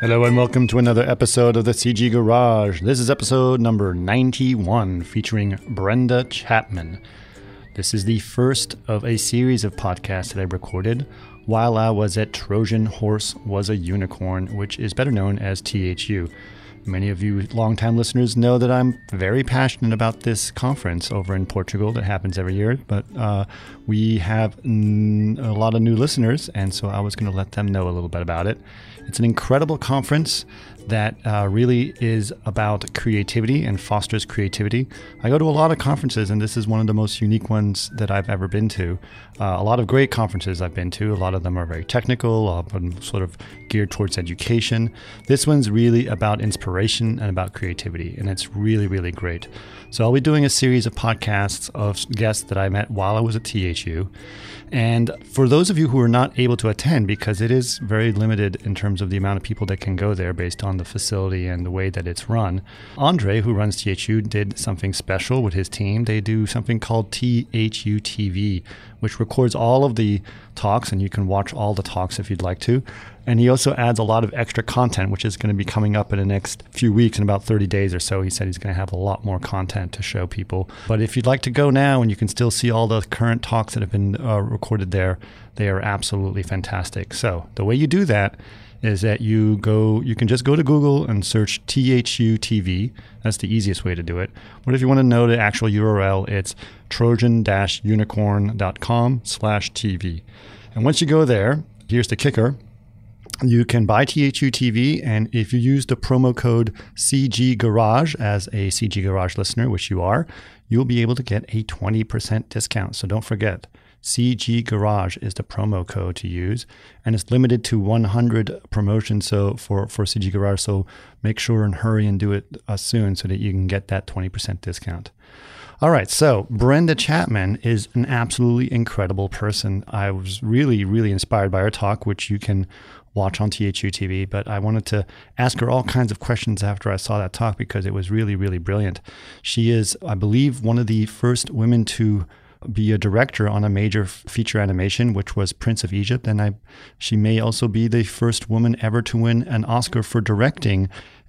Hello and welcome to another episode of the CG Garage. This is episode number 91 featuring Brenda Chapman. This is the first of a series of podcasts that I recorded while I was at Trojan Horse Was a Unicorn, which is better known as THU. Many of you longtime listeners know that I'm very passionate about this conference over in Portugal that happens every year, but we have a lot of new listeners, and so I was going to let them know a little bit about it. It's an incredible conference that really is about creativity and fosters creativity. I go to a lot of conferences, and this is one of the most unique ones that I've ever been to. A lot of great conferences I've been to. A lot of them are very technical, sort of geared towards education. This one's really about inspiration and about creativity, and it's really, really great. So I'll be doing a series of podcasts of guests that I met while I was at THU. And for those of you who are not able to attend, because it is very limited in terms of the amount of people that can go there based on the facility and the way that it's run, Andre, who runs THU, did something special with his team. They do something called THU TV, which records all of the talks, and you can watch all the talks if you'd like to. And he also adds a lot of extra content, which is going to be coming up in the next few weeks, in about 30 days or so. He said he's going to have a lot more content to show people. But if you'd like to go now and you can still see all the current talks that have been recorded there, they are absolutely fantastic. So the way you do that is that you can just go to Google and search THU TV. That's the easiest way to do it. But if you want to know the actual URL, it's trojan-unicorn.com/TV. And once you go there, here's the kicker. You can buy THU TV, and if you use the promo code CG Garage as a CG Garage listener, which you are, you'll be able to get a 20% discount. So don't forget, CG Garage is the promo code to use, and it's limited to 100 promotions for CG Garage. So make sure and hurry and do it soon so that you can get that 20% discount. All right, so Brenda Chapman is an absolutely incredible person. I was really, really inspired by her talk, which you can watch on THU TV, but I wanted to ask her all kinds of questions after I saw that talk because it was really, really brilliant. She is, I believe, one of the first women to be a director on a major feature animation, which was Prince of Egypt, and she may also be the first woman ever to win an Oscar for directing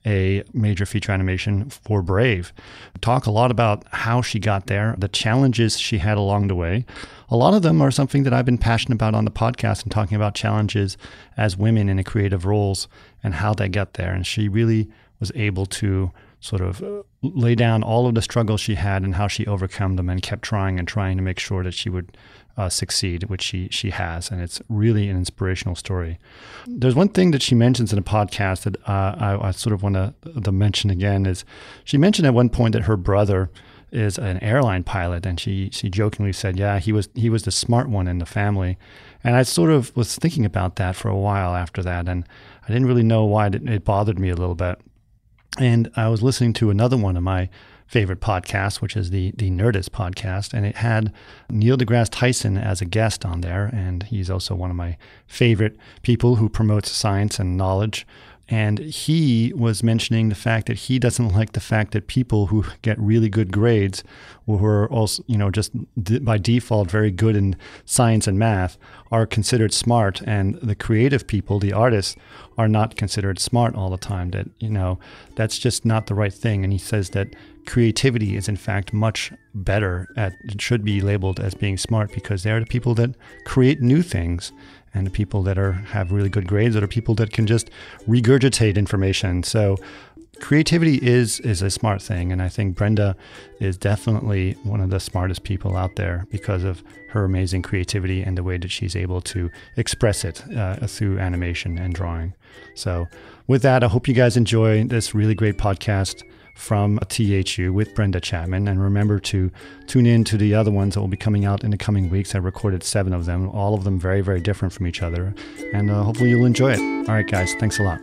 a major feature animation for Brave. Talk a lot about how she got there, the challenges she had along the way. A lot of them are something that I've been passionate about on the podcast and talking about challenges as women in the creative roles and how they get there. And she really was able to sort of lay down all of the struggles she had and how she overcome them and kept trying to make sure that she would succeed, which she has. And it's really an inspirational story. There's one thing that she mentions in a podcast that I sort of want to mention again is she mentioned at one point that her brother is an airline pilot, and she jokingly said, yeah, he was the smart one in the family. And I sort of was thinking about that for a while after that, and I didn't really know why it bothered me a little bit. And I was listening to another one of my favorite podcasts, which is the Nerdist podcast, and it had Neil deGrasse Tyson as a guest on there, and he's also one of my favorite people who promotes science and knowledge. And he was mentioning the fact that he doesn't like the fact that people who get really good grades, or who are also, just by default very good in science and math, are considered smart, and the creative people, the artists, are not considered smart all the time. That, that's just not the right thing. And he says that creativity is in fact much better it should be labeled as being smart, because they're the people that create new things. And the people that have really good grades are people that can just regurgitate information. So creativity is a smart thing. And I think Brenda is definitely one of the smartest people out there because of her amazing creativity and the way that she's able to express it through animation and drawing. So with that, I hope you guys enjoy this really great podcast from THU with Brenda Chapman. And remember to tune in to the other ones that will be coming out in the coming weeks. I recorded 7 of them, all of them very, very different from each other. And hopefully you'll enjoy it. All right, guys, thanks a lot.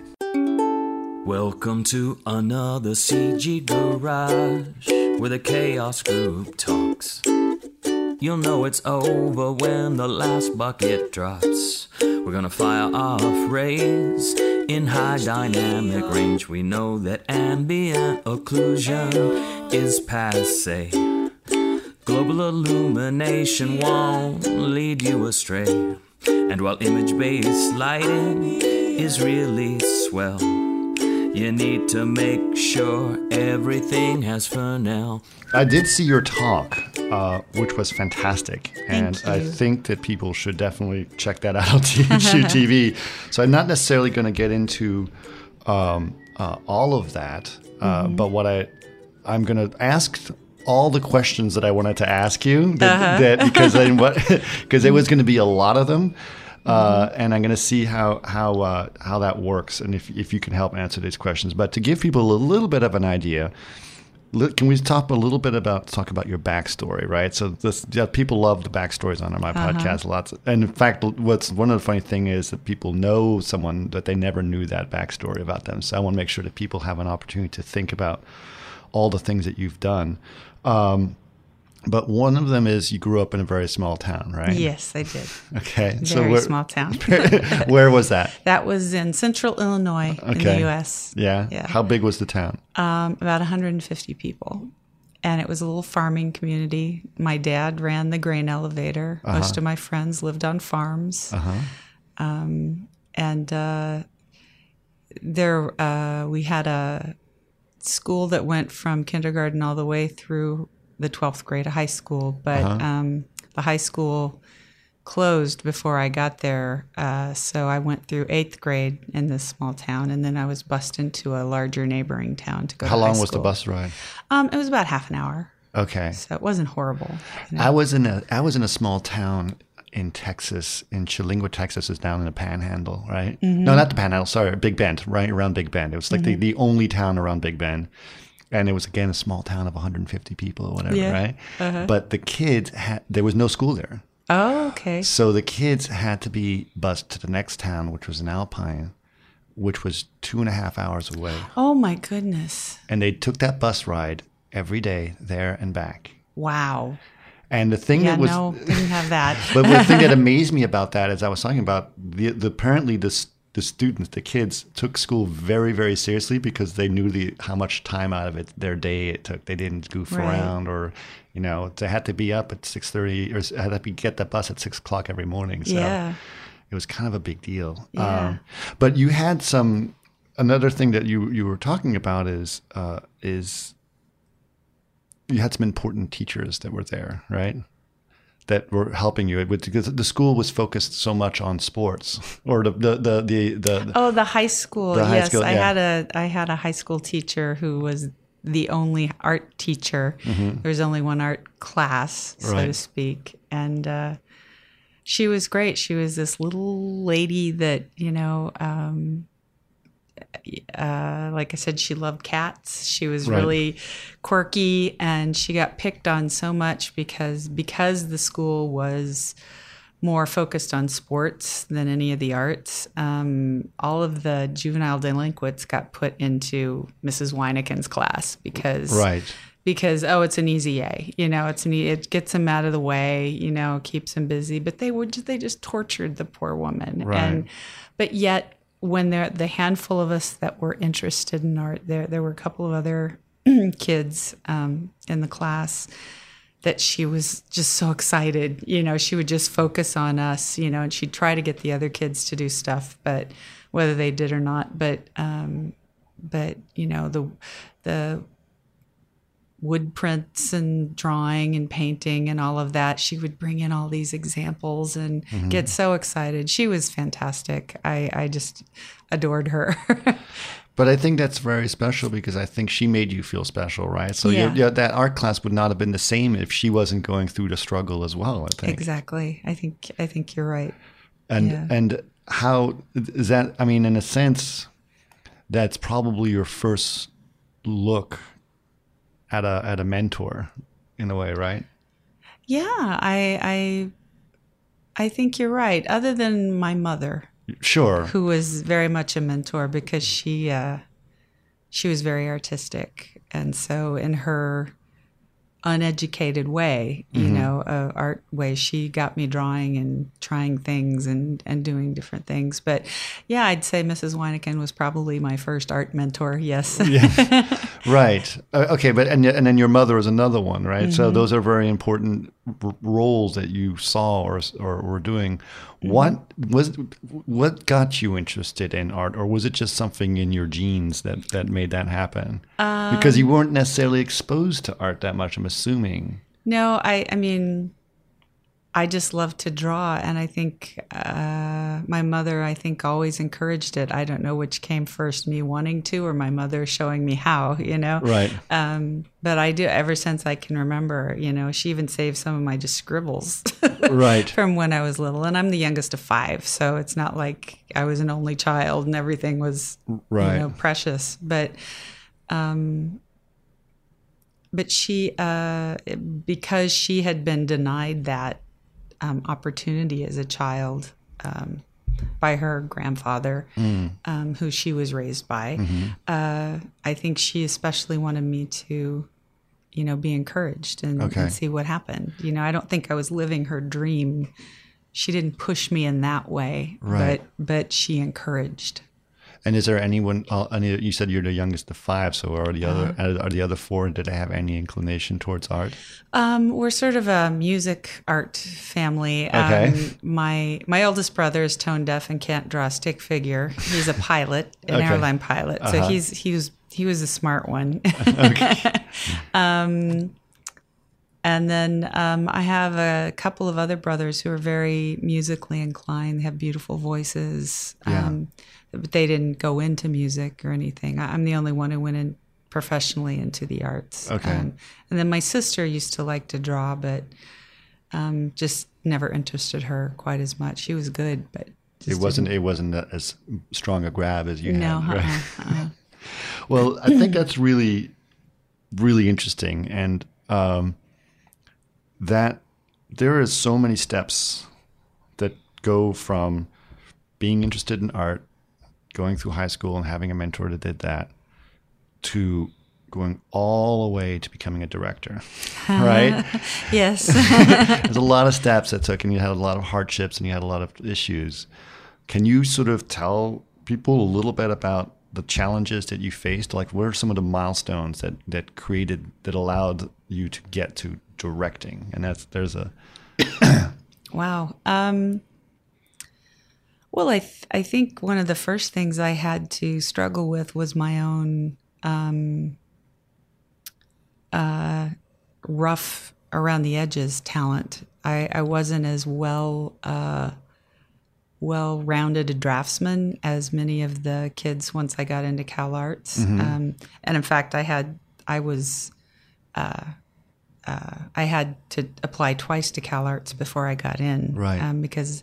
Welcome to another CG Garage, where the Chaos Group talks. You'll know it's over when the last bucket drops. We're gonna fire off rays in high dynamic range. We know that ambient occlusion is passé. Global illumination won't lead you astray. And while image-based lighting is really swell. You need to make sure everything has Fernell. I did see your talk, which was fantastic. And Thank you. I think that people should definitely check that out on THU TV. So I'm not necessarily going to get into all of that, but what I'm going to ask all the questions that I wanted to ask you because there was going to be a lot of them. And I'm going to see how that works, and if you can help answer these questions. But to give people a little bit of an idea, can we talk about your backstory, right? So people love the backstories on my podcast lots, and in fact, one of the funny thing is that people know someone that they never knew that backstory about them. So I want to make sure that people have an opportunity to think about all the things that you've done. But one of them is you grew up in a very small town, right? Yes, I did. Okay. Very small town. Where was that? That was in central Illinois in the U.S. Yeah. How big was the town? About 150 people. And it was a little farming community. My dad ran the grain elevator. Most of my friends lived on farms. We had a school that went from kindergarten all the way through the 12th grade of high school, but the high school closed before I got there, so I went through 8th grade in this small town, and then I was bused into a larger neighboring town to go to high school. How long was the bus ride? It was about half an hour. Okay. So it wasn't horrible. You know? I was in a small town in Texas, in Chilingua, Texas, is down in the Panhandle, right? No, not the Panhandle, sorry, Big Bend, right around Big Bend. It was like the only town around Big Bend. And it was, again, a small town of 150 people or whatever, right? But the kids there was no school there. Oh, okay. So the kids had to be bused to the next town, which was in Alpine, which was 2.5 hours away. Oh, my goodness. And they took that bus ride every day there and back. Wow. And the thing didn't have that. But the thing that amazed me about that, as I was talking about, apparently the students, the kids, took school very, very seriously because they knew how much time out of their day it took. They didn't goof around, or they had to be up at 6:30 or had to get the bus at 6 o'clock every morning. So it was kind of a big deal. Yeah. But you had another thing that you were talking about is you had some important teachers that were there, right? That were helping you because the school was focused so much on sports, or the high school. High school, I had a high school teacher who was the only art teacher. There was only one art class, so to speak, and she was great. She was this little lady that like I said, she loved cats. She was really quirky, and she got picked on so much because the school was more focused on sports than any of the arts. All of the juvenile delinquents got put into Mrs. Weineken's class because it's an easy A. It gets them out of the way. Keeps them busy. But they just tortured the poor woman. Right. But yet, when the handful of us that were interested in art, there were a couple of other kids in the class that she was just so excited. She would just focus on us, and she'd try to get the other kids to do stuff, but whether they did or not. But the wood prints and drawing and painting and all of that, she would bring in all these examples and get so excited. She was fantastic. I just adored her. But I think that's very special because I think she made you feel special, right? So that art class would not have been the same if she wasn't going through the struggle as well, I think. Exactly. I think you're right. And how is that? I mean, in a sense, that's probably your first look at a mentor in a way, right? Yeah, I think you're right. Other than my mother, sure, who was very much a mentor because she was very artistic, and so in her uneducated way, art way. She got me drawing and trying things and doing different things. But yeah, I'd say Mrs. Wyneken was probably my first art mentor. Yes. Yeah. Right. Okay. But and then your mother is another one, right? Mm-hmm. So those are very important roles that you saw or were doing. Mm-hmm. What got you interested in art, or was it just something in your genes that made that happen? Because you weren't necessarily exposed to art that much, I'm assuming. No, I mean, I just love to draw, and I think my mother, always encouraged it. I don't know which came first, me wanting to or my mother showing me how, Right. But I do, ever since I can remember, she even saved some of my just scribbles right. from when I was little. And I'm the youngest of 5, so it's not like I was an only child and everything was, right. Precious. But she, because she had been denied that opportunity as a child by her grandfather, who she was raised by. Mm-hmm. I think she especially wanted me to, be encouraged and see what happened. I don't think I was living her dream. She didn't push me in that way, right. but she encouraged. And is there anyone? You said you're the youngest of 5, so are the other 4? Did they have any inclination towards art? We're sort of a music art family. Okay. My oldest brother is tone deaf and can't draw a stick figure. He's a pilot, an airline pilot. So he was a smart one. Okay. And then I have a couple of other brothers who are very musically inclined. They have beautiful voices. Yeah. But they didn't go into music or anything. I'm the only one who went in professionally into the arts. Okay. And then my sister used to like to draw, but just never interested her quite as much. She was good, but it wasn't as strong a grab as you had. Right? Well, I think that's really, really interesting, and that there is so many steps that go from being interested in art, going through high school and having a mentor that did that, to going all the way to becoming a director, right? Yes. There's a lot of steps that took, and you had a lot of hardships and you had a lot of issues. Can you sort of tell people a little bit about the challenges that you faced? Like, what are some of the milestones that allowed you to get to directing? And there's a... Wow. Well, I think one of the first things I had to struggle with was my own rough around the edges talent. I wasn't as well-rounded a draftsman as many of the kids once I got into Cal Arts. Mm-hmm. And in fact, I had to apply twice to Cal Arts before I got in, right? Because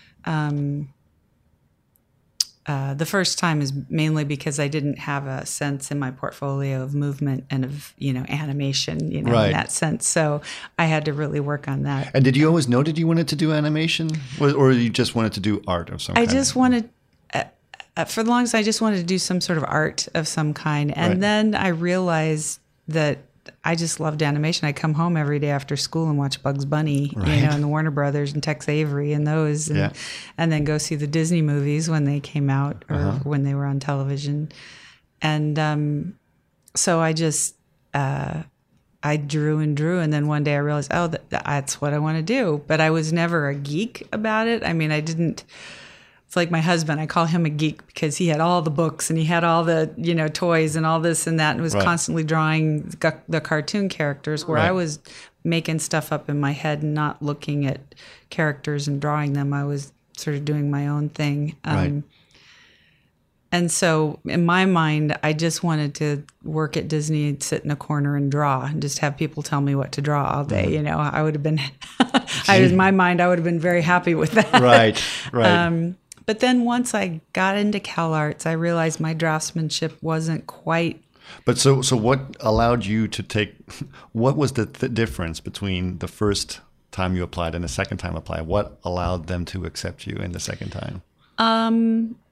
the first time is mainly because I didn't have a sense in my portfolio of movement and of, animation, right. in that sense. So I had to really work on that. And did you always know that you wanted to do animation, or you just wanted to do art of some kind? I just wanted, for the longest, I just wanted to do some sort of art of some kind. And right. then I realized that I just loved animation. I come home every day after school and watch Bugs Bunny, right. And the Warner Brothers and Tex Avery and those, and then go see the Disney movies when they came out or when they were on television. And so I just, I drew and drew. And then one day I realized, that's what I want to do. But I was never a geek about it. I mean, it's like my husband, I call him a geek because he had all the books and he had all the, toys and all this and that, and was right. constantly drawing the cartoon characters, where right. I was making stuff up in my head and not looking at characters and drawing them. I was sort of doing my own thing. Right. And so in my mind, I just wanted to work at Disney and sit in a corner and draw and just have people tell me what to draw all day. Mm-hmm. I would have been, in my mind, I would have been very happy with that. Right, right. But then once I got into Cal Arts, I realized my draftsmanship wasn't quite. But so what allowed you to take, what was the difference between the first time you applied and the second time applied? What allowed them to accept you in the second time?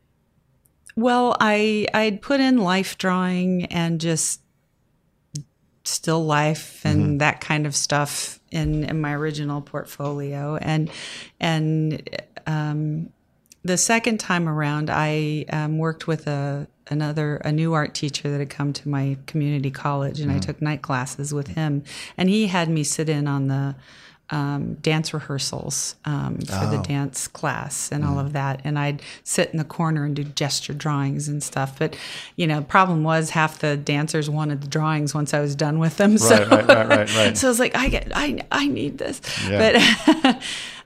Well, I'd put in life drawing and just still life and that kind of stuff in my original portfolio. And the second time around, I worked with a new art teacher that had come to my community college, and I took night classes with him. And he had me sit in on the dance rehearsals for the dance class and all of that. And I'd sit in the corner and do gesture drawings and stuff. But, the problem was half the dancers wanted the drawings once I was done with them. So, Right. So I was like, I need this. Yeah.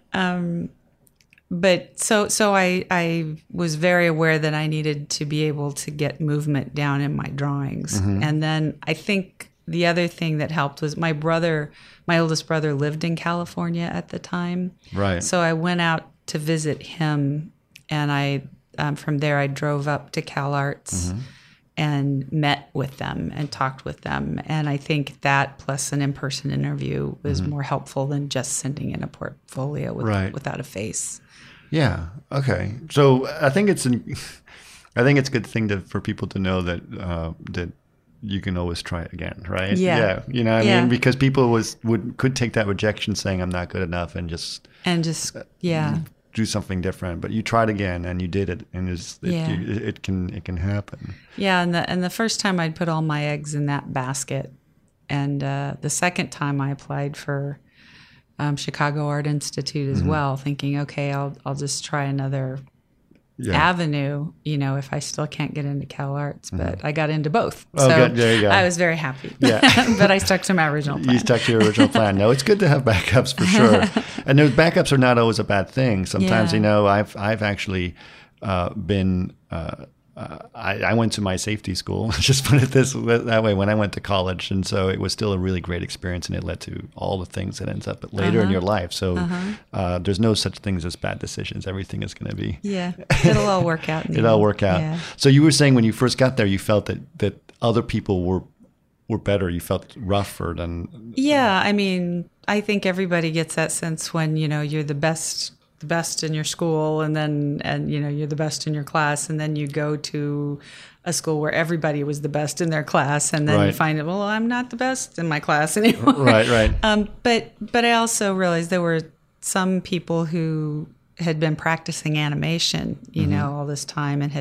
But so I was very aware that I needed to be able to get movement down in my drawings. And then I think the other thing that helped was my oldest brother lived in California at the time. Right. So I went out to visit him, and from there I drove up to CalArts and met with them and talked with them. And I think that plus an in-person interview was more helpful than just sending in a portfolio without a face. Yeah. Okay. So I think it's a good thing for people to know that you can always try it again, right? Yeah. You know what I mean? Because people could take that rejection saying I'm not good enough and just do something different. But you tried again and you did it, and it can happen. Yeah. And the first time I'd put all my eggs in that basket, and the second time I applied for Chicago Art Institute as well, thinking, okay, I'll just try another avenue, if I still can't get into CalArts, but I got into both. Oh, so good. There you go. I was very happy. Yeah. But I stuck to my original plan. You stuck to your original plan. No, it's good to have backups for sure. And those backups are not always a bad thing. Sometimes, I've actually been... I went to my safety school, just put it that way, when I went to college. And so it was still a really great experience, and it led to all the things that ends up later in your life. So there's no such things as bad decisions. Everything is going to be... Yeah, it'll all work out. It'll all work out. Yeah. So you were saying when you first got there, you felt that other people were better. You felt rougher than... Yeah, I mean, I think everybody gets that sense when, you're the best in your school, and you're the best in your class, and then you go to a school where everybody was the best in their class, and then you find out, well, I'm not the best in my class anymore. Right. But I also realized there were some people who had been practicing animation, all this time, and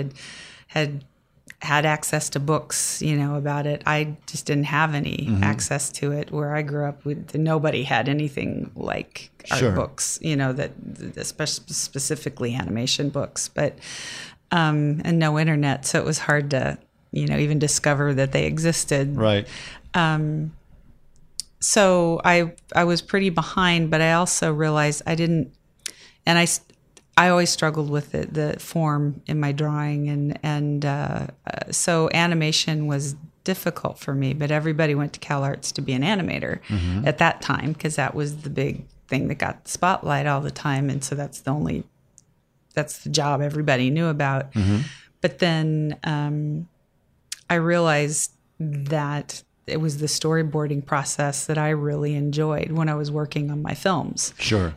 had access to books, about it. I just didn't have any access to it. Where I grew up, nobody had anything like art books, that specifically animation books, but and no internet, so it was hard to, even discover that they existed. Right. So I was pretty behind, but I also realized I didn't, and I always struggled with the form in my drawing, and so animation was difficult for me. But everybody went to CalArts to be an animator at that time, because that was the big thing that got the spotlight all the time, and so that's the job everybody knew about. But then I realized that it was the storyboarding process that I really enjoyed when I was working on my films. Sure.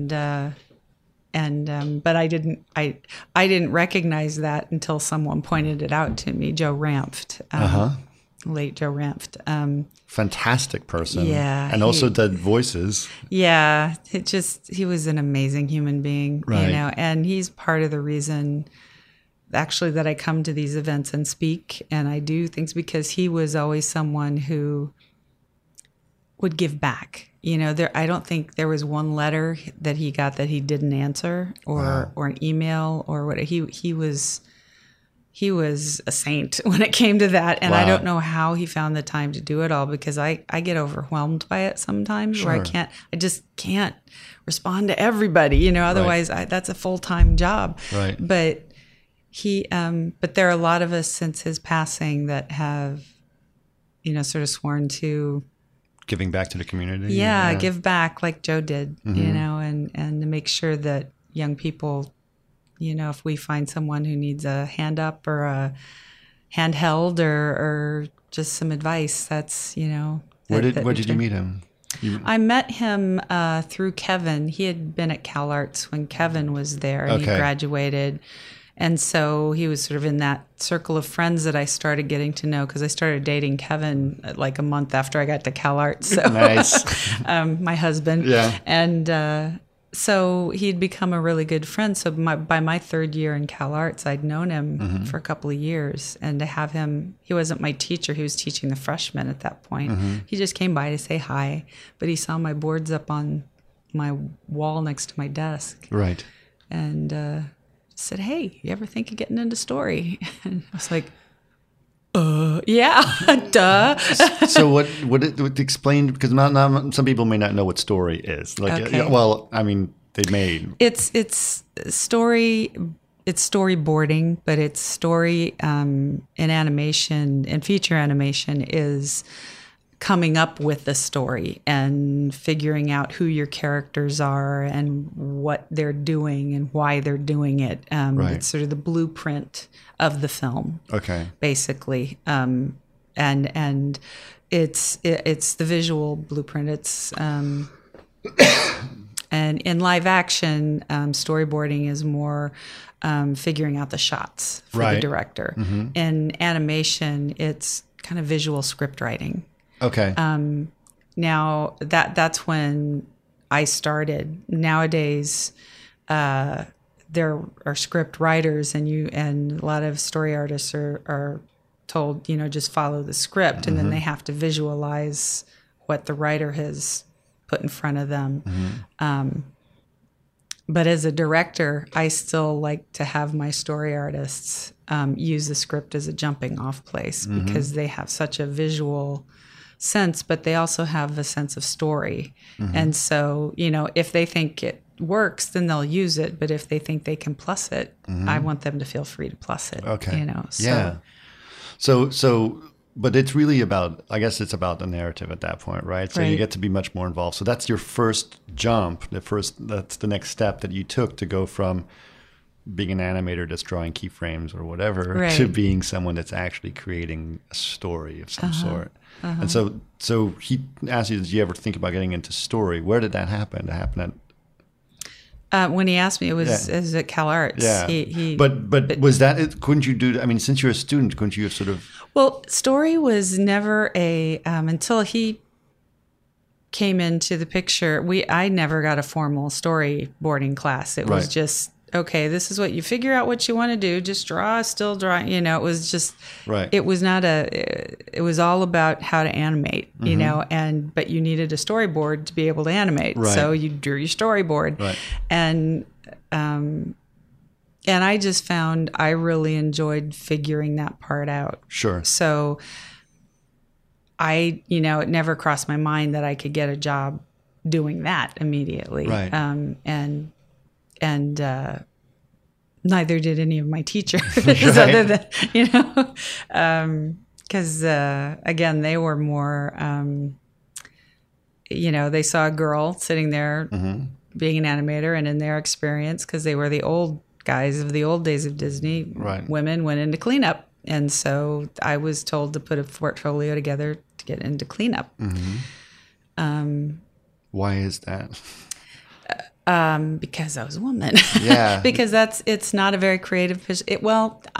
But I didn't recognize that until someone pointed it out to me. Joe Ranft, late Joe Ranft. Fantastic person. Yeah. And also did voices. Yeah. He was an amazing human being, and he's part of the reason actually that I come to these events and speak and I do things, because he was always someone who would give back. I don't think there was one letter that he got that he didn't answer, or an email or what. He was a saint when it came to that. And I don't know how he found the time to do it all, because I get overwhelmed by it sometimes, where I just can't respond to everybody, otherwise that's a full-time job. Right. But but there are a lot of us since his passing that have, sort of sworn to giving back to the community. Yeah, give back like Joe did, and to make sure that young people, if we find someone who needs a hand up or a handheld or just some advice, that's, Where did you meet him? I met him through Kevin. He had been at CalArts when Kevin was there, and he graduated. And so he was sort of in that circle of friends that I started getting to know, because I started dating Kevin like a month after I got to CalArts. So Nice. my husband. Yeah. And so he'd become a really good friend. So by my third year in CalArts, I'd known him for a couple of years. And to have him, he wasn't my teacher. He was teaching the freshmen at that point. He just came by to say hi. But he saw my boards up on my wall next to my desk. Right. And said, "Hey, you ever think of getting into story?" And I was like, yeah, duh. So what explain, because not some people may not know what story is. Like, Okay. well, I mean, they may. It's story. It's storyboarding, but it's story in animation, and feature animation is coming up with the story and figuring out who your characters are and what they're doing and why they're doing it. Right. It's sort of the blueprint of the film. Okay. Basically, and it's the visual blueprint. It's and in live action, storyboarding is more figuring out the shots for Right. the director. In animation, it's kind of visual script writing. Okay. Now that's when I started. Nowadays, there are script writers, and a lot of story artists are told, just follow the script, and then they have to visualize what the writer has put in front of them. But as a director, I still like to have my story artists use the script as a jumping off place, because they have such a visual sense, but they also have a sense of story. And so, if they think it works, then they'll use it. But if they think they can plus it, I want them to feel free to plus it. Okay. So, Yeah. So, but it's really about, I guess it's about the narrative at that point, right? So you Right. get to be much more involved. So that's your first jump. That's the next step that you took to go from being an animator just drawing keyframes or whatever Right. to being someone that's actually creating a story of some sort. And so he asked you, did you ever think about getting into story? Where did that happen? It happened at when he asked me, it was at CalArts. Yeah. He but was that it? Couldn't you do? I mean, since you're a student, couldn't you have sort of? Well, story was never a until he came into the picture. I never got a formal storyboarding class. It was Right. just, okay, this is what you figure out what you want to do. Just draw, still draw. It was just. Right. It was not it was all about how to animate. But you needed a storyboard to be able to animate. Right. So you drew your storyboard. Right. And I just found I really enjoyed figuring that part out. Sure. So it never crossed my mind that I could get a job doing that immediately. Right. And neither did any of my teachers, Right. other than, because again, they were more, they saw a girl sitting there being an animator, and in their experience, because they were the old guys of the old days of Disney, Right. women went into cleanup. And so I was told to put a portfolio together to get into cleanup. Why is that? Because I was a woman. Yeah. Because it's not a very creative position. It's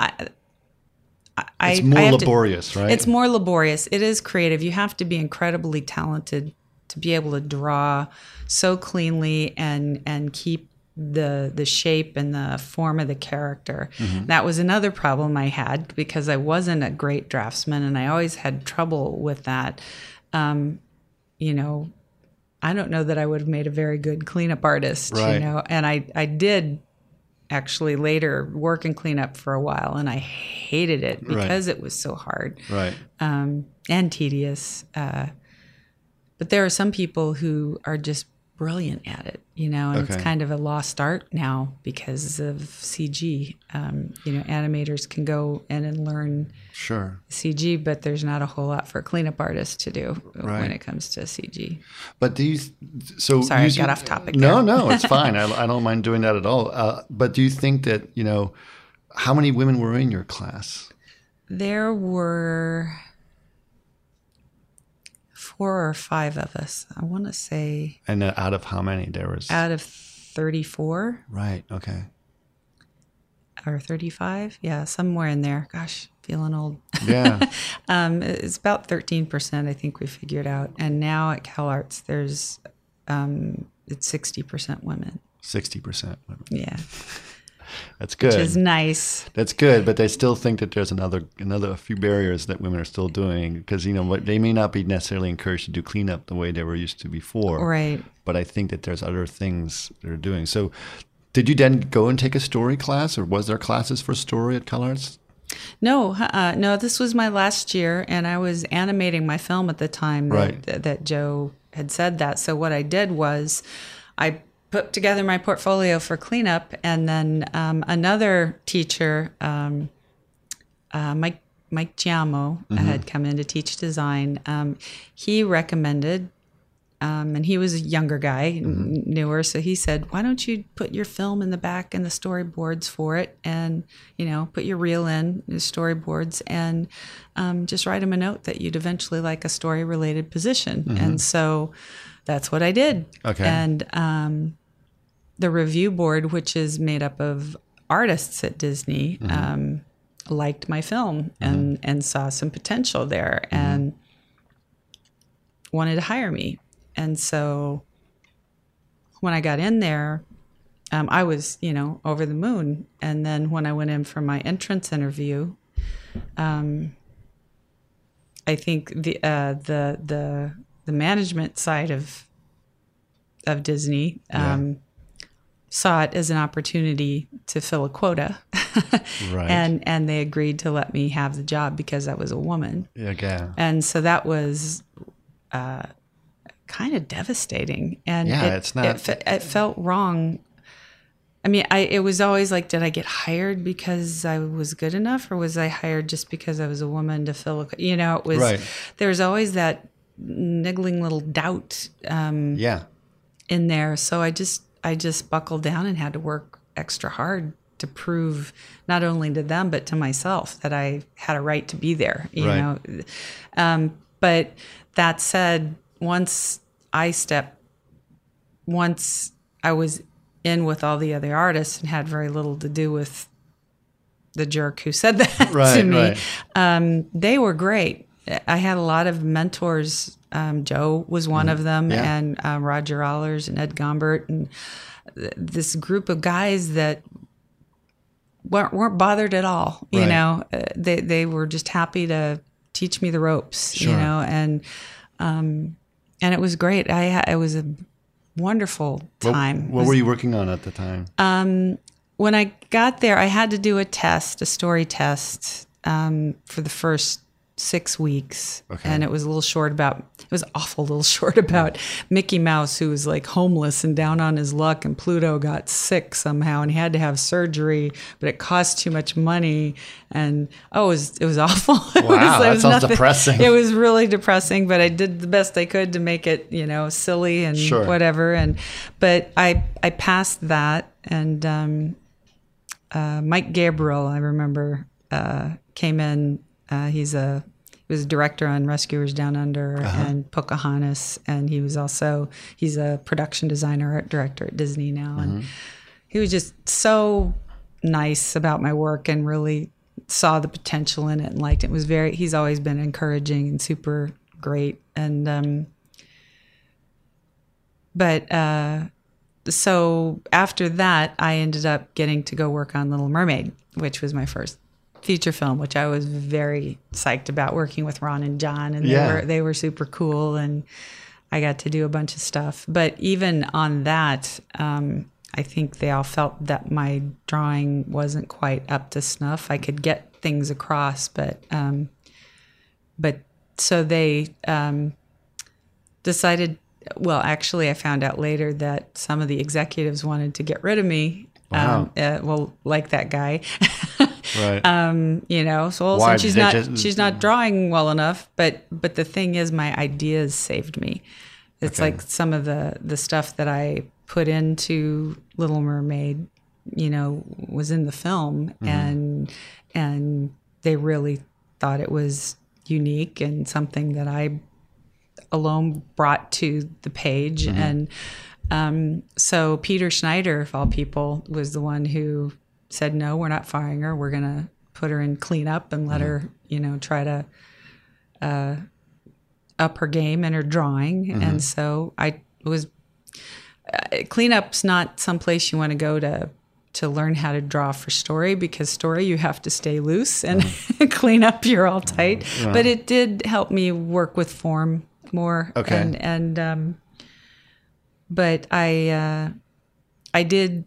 more laborious, right? It's more laborious. It is creative. You have to be incredibly talented to be able to draw so cleanly and keep the shape and the form of the character. That was another problem I had, because I wasn't a great draftsman, and I always had trouble with that. I don't know that I would have made a very good cleanup artist, Right. And I did actually later work in cleanup for a while, and I hated it because it was so hard. Right. And tedious. But there are some people who are just brilliant at it, and it's Okay. kind of a lost art now because of CG. Animators can go in and learn Sure. CG, but there's not a whole lot for cleanup artists to do Right. when it comes to CG. But do you? So Sorry, I using- got off topic No, there. no, it's fine. I don't mind doing that at all. But do you think that how many women were in your class? There were 4 or 5 of us. I want to say And out of how many there was? out of 34. Right. Okay. or 35. Yeah, somewhere in there. Gosh, feeling old. Yeah. It's about 13%, I think we figured out. And now at CalArts, there's it's 60% women. 60% women. Yeah. That's good. Which is nice. That's good, but they still think that there's a few barriers that women are still doing because they may not be necessarily encouraged to do cleanup the way they were used to before. Right. But I think that there's other things they're doing. So, did you then go and take a story class, or was there classes for story at CalArts? No, no. This was my last year, and I was animating my film at the time that Joe had said that. So what I did was, I put together my portfolio for cleanup, and then another teacher, Mike Giamo, had come in to teach design. He recommended, and he was a younger guy, newer, so he said, "Why don't you put your film in the back and the storyboards for it, and put your reel in the storyboards, and just write him a note that you'd eventually like a story-related position." And so that's what I did. Okay. And the review board, which is made up of artists at Disney, liked my film and saw some potential there and wanted to hire me. And so when I got in there, I was, over the moon. And then when I went in for my entrance interview, I think the management side of Disney saw it as an opportunity to fill a quota, right? And they agreed to let me have the job because I was a woman. Yeah. And so that was kind of devastating. And it's not. It felt wrong. I mean, it was always like, did I get hired because I was good enough, or was I hired just because I was a woman to fill a? It was. Right. There was always that niggling little doubt. In there, so I just buckled down and had to work extra hard to prove not only to them but to myself that I had a right to be there. You know, but that said, once I was in with all the other artists and had very little to do with the jerk who said that to me. They were great. I had a lot of mentors. Joe was one of them, and Roger Allers and Ed Gombert, and this group of guys that weren't bothered at all. They were just happy to teach me the ropes. And it was great. It was a wonderful time. What were you working on at the time? When I got there, I had to do a story test, for the first 6 weeks. Okay. And it was awful little short about Mickey Mouse, who was like homeless and down on his luck, and Pluto got sick somehow and he had to have surgery, but it cost too much money. And it was awful. Wow, that sounds depressing. It was really depressing, but I did the best I could to make it, silly and whatever. But I passed that, and Mike Gabriel, I remember, came in. He was a director on Rescuers Down Under and Pocahontas, and he's a production designer, art director at Disney now, and he was just so nice about my work and really saw the potential in it and liked it. He's always been encouraging and super great, and so after that, I ended up getting to go work on Little Mermaid, which was my first feature film, which I was very psyched about, working with Ron and John, and they were super cool, and I got to do a bunch of stuff. But even on that, I think they all felt that my drawing wasn't quite up to snuff. I could get things across, but so they decided. Well, actually, I found out later that some of the executives wanted to get rid of me. Wow. Like that guy. Right. So she's not drawing well enough, but the thing is, my ideas saved me. It's like some of the stuff that I put into Little Mermaid, was in the film, and they really thought it was unique and something that I alone brought to the page. And so Peter Schneider, of all people, was the one who said, no, we're not firing her. We're going to put her in cleanup and let her, try to up her game and her drawing. And so cleanup's not someplace you want to go to learn how to draw for story, because story you have to stay loose and clean up you're all tight. But it did help me work with form more. Okay. But I did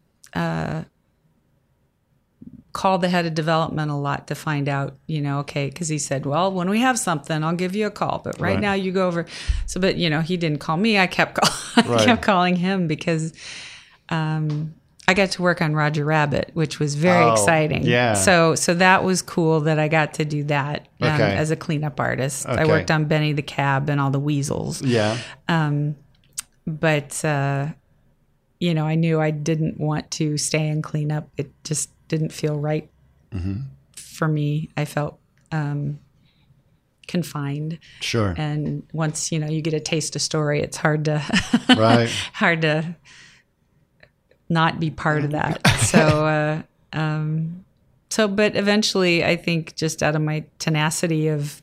call the head of development a lot to find out, okay, because he said, well, when we have something, I'll give you a call. But right now you go over. So, but, he didn't call me. I kept calling him because I got to work on Roger Rabbit, which was very exciting. Yeah. So that was cool that I got to do that as a cleanup artist. Okay. I worked on Benny the Cab and all the weasels. Yeah. But, I knew I didn't want to stay in cleanup. It just didn't feel right for me. I felt confined. Sure. And once, you get a taste of story, it's hard to hard to not be part of that. But eventually I think just out of my tenacity of,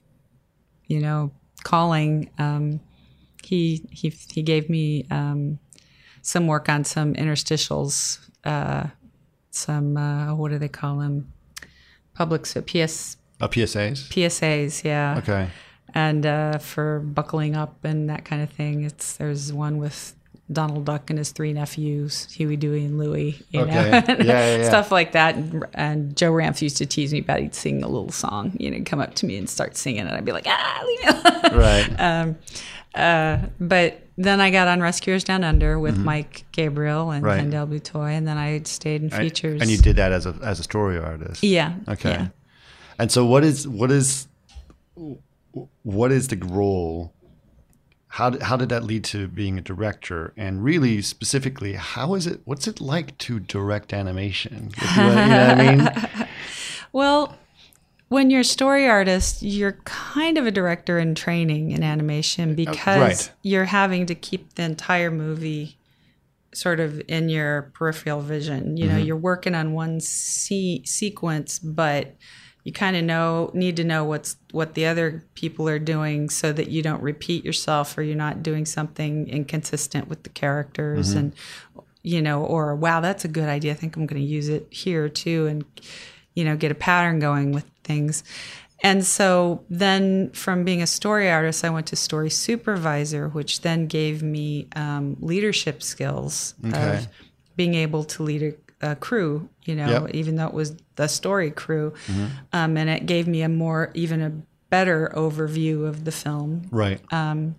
calling, he gave me some work on some interstitials, what do they call them? PSAs? PSAs, yeah. Okay. And for buckling up and that kind of thing, there's one with Donald Duck and his 3 nephews, Huey, Dewey, and Louie, Yeah. stuff like that. And Joe Ramp used to tease me about he'd sing a little song, come up to me and start singing, and I'd be like, leave me alone. Right. But then I got on Rescuers Down Under with Mike Gabriel and Handel Butoy, and then I stayed in features. And you did that as a story artist. Yeah. Okay. Yeah. And so what is the role? How did that lead to being a director? And really specifically, what's it like to direct animation? You know what I mean? Well, when you're a story artist, you're kind of a director in training in animation, because you're having to keep the entire movie sort of in your peripheral vision. You're working on one sequence, but you kind of need to know what the other people are doing so that you don't repeat yourself, or you're not doing something inconsistent with the characters. And, or, wow, that's a good idea. I think I'm going to use it here too. And, get a pattern going with things. And so then from being a story artist, I went to story supervisor, which then gave me leadership skills of being able to lead a crew, even though it was the story crew. And it gave me even a better overview of the film. Right. And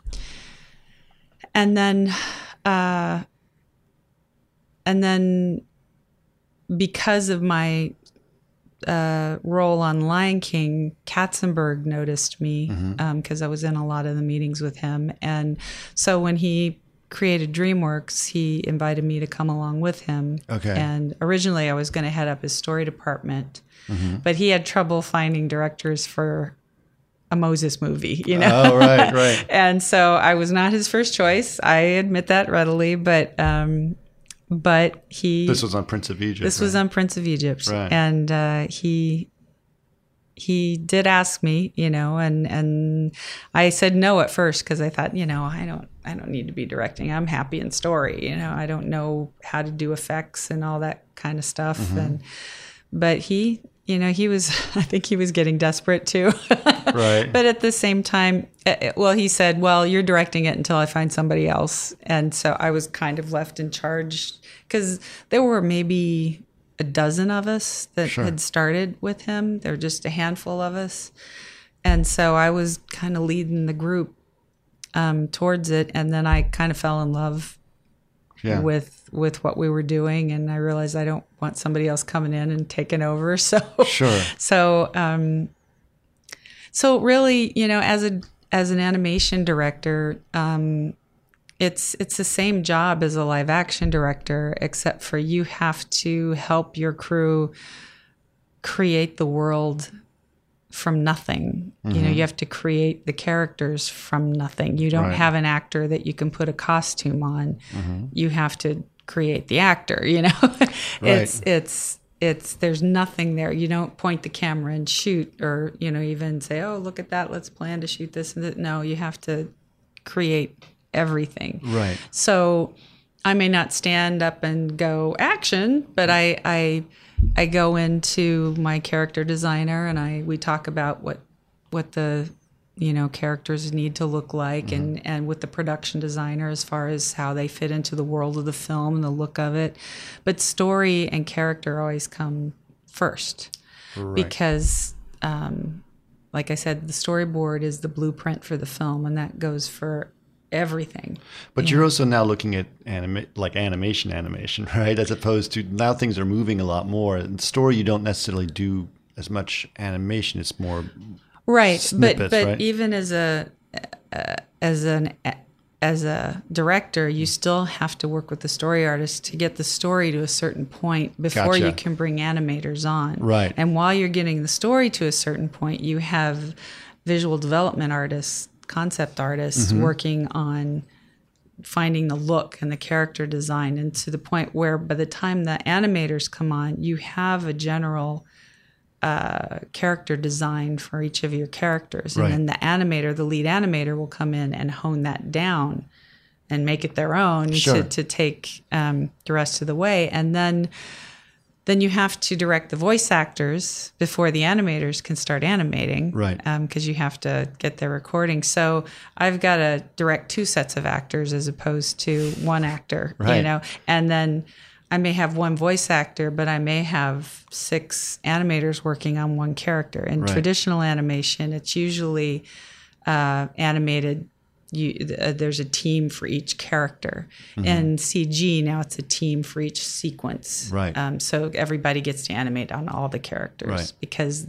then because of my role on Lion King, Katzenberg noticed me because I was in a lot of the meetings with him. And so when he created DreamWorks, he invited me to come along with him. Okay. And originally I was going to head up his story department, but he had trouble finding directors for a Moses movie, Oh, right. And so I was not his first choice. I admit that readily, but this was on Prince of Egypt. This was on Prince of Egypt. Right. And he did ask me, and I said no at first, because I thought, I don't need to be directing. I'm happy in story. I don't know how to do effects and all that kind of stuff. But he was, I think he was getting desperate too. Right. But at the same time, he said, well, you're directing it until I find somebody else. And so I was kind of left in charge, because there were maybe a dozen of us that had started with him. There were just a handful of us. And so I was kind of leading the group towards it. And then I kind of fell in love with what we were doing. And I realized I don't want somebody else coming in and taking over. So So really, as an animation director, it's the same job as a live action director, except for you have to help your crew create the world from nothing. You have to create the characters from nothing. You don't have an actor that you can put a costume on. You have to create the actor, there's nothing there. You don't point the camera and shoot, or even say, oh, look at that, let's plan to shoot this and that. No, you have to create everything. Right. So I may not stand up and go action, but I go into my character designer and we talk about what the characters need to look like, and with the production designer as far as how they fit into the world of the film and the look of it. But story and character always come first. Right. Because, like I said, the storyboard is the blueprint for the film, and that goes for everything. But you're also now looking at animation, right? As opposed to now things are moving a lot more. In story, you don't necessarily do as much animation. It's more right. Snippets, but right? Even as a director, you still have to work with the story artist to get the story to a certain point before Gotcha. you can bring animators on. Right. And while you're getting the story to a certain point, you have visual development artists, concept artists working on finding the look and the character design, and to the point where by the time the animators come on, you have a general character design for each of your characters. And Right. then the lead animator will come in and hone that down and make it their own. Sure. to take the rest of the way. And then you have to direct the voice actors before the animators can start animating. Right. Because you have to get their recording. So I've got to direct 2 sets of actors as opposed to 1 actor, Right. And then I may have 1 voice actor, but I may have 6 animators working on 1 character. In Right. traditional animation, it's usually animated. There's a team for each character. In CG, now it's a team for each sequence. Right. So everybody gets to animate on all the characters. Right. Because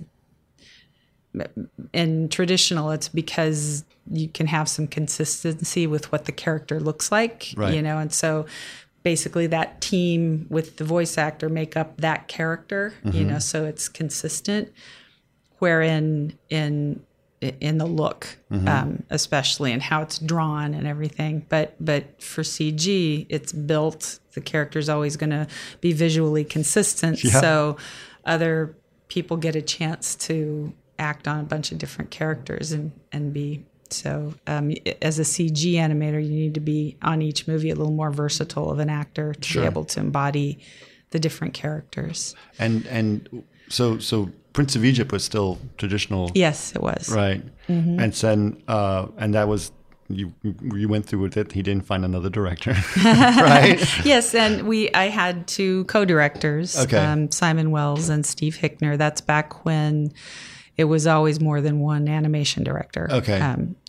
in traditional, it's because you can have some consistency with what the character looks like. Right. And so basically that team with the voice actor make up that character, so it's consistent. Wherein in the look, especially, and how it's drawn and everything. But for CG, it's built. The character's always going to be visually consistent. Yeah. So other people get a chance to act on a bunch of different characters and be. So as a CG animator, you need to be on each movie a little more versatile of an actor to Sure. be able to embody the different characters. And so Prince of Egypt was still traditional. Yes, it was. Right. And then and that was you went through with it. He didn't find another director. Right? Yes, and I had 2 co-directors, Okay. Simon Wells and Steve Hickner. That's back when it was always more than 1 animation director. Okay.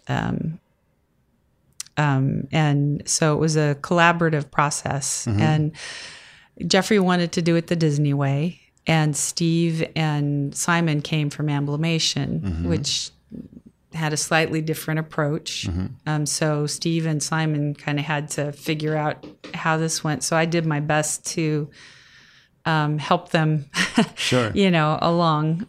And so it was a collaborative process. And Jeffrey wanted to do it the Disney way, and Steve and Simon came from Amblimation, which had a slightly different approach. So Steve and Simon kind of had to figure out how this went. So I did my best to help them, Sure. along.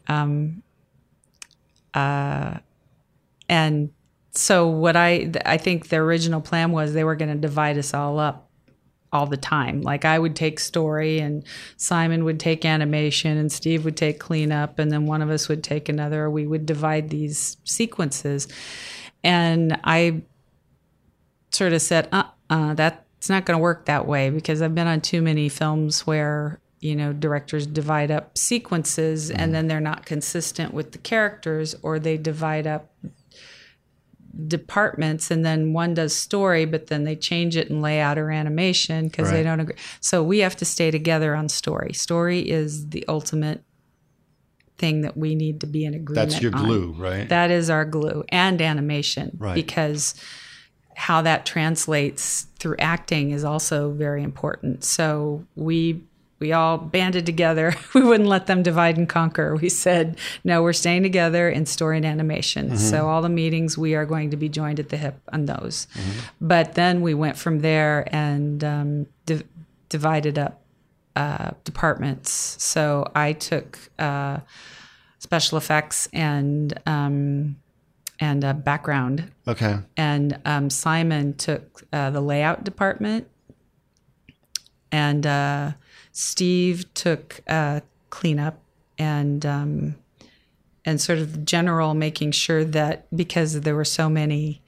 And so what I think the original plan was they were going to divide us all up all the time. Like I would take story and Simon would take animation and Steve would take cleanup, and then one of us would take another. We would divide these sequences. And I sort of said, that's not going to work that way, because I've been on too many films where, directors divide up sequences and then they're not consistent with the characters, or they divide up departments and then one does story, but then they change it in layout or animation because they don't agree. So we have to stay together on story. Story is the ultimate thing that we need to be in agreement on. That's your glue, right? That is our glue, and animation, Right. because how that translates through acting is also very important. So we all banded together. We wouldn't let them divide and conquer. We said, no, we're staying together in story and animation. So all the meetings, we are going to be joined at the hip on those. But then we went from there and divided up departments. So I took special effects and background. Okay. And Simon took the layout department. And Steve took cleanup and sort of general making sure that because there were so many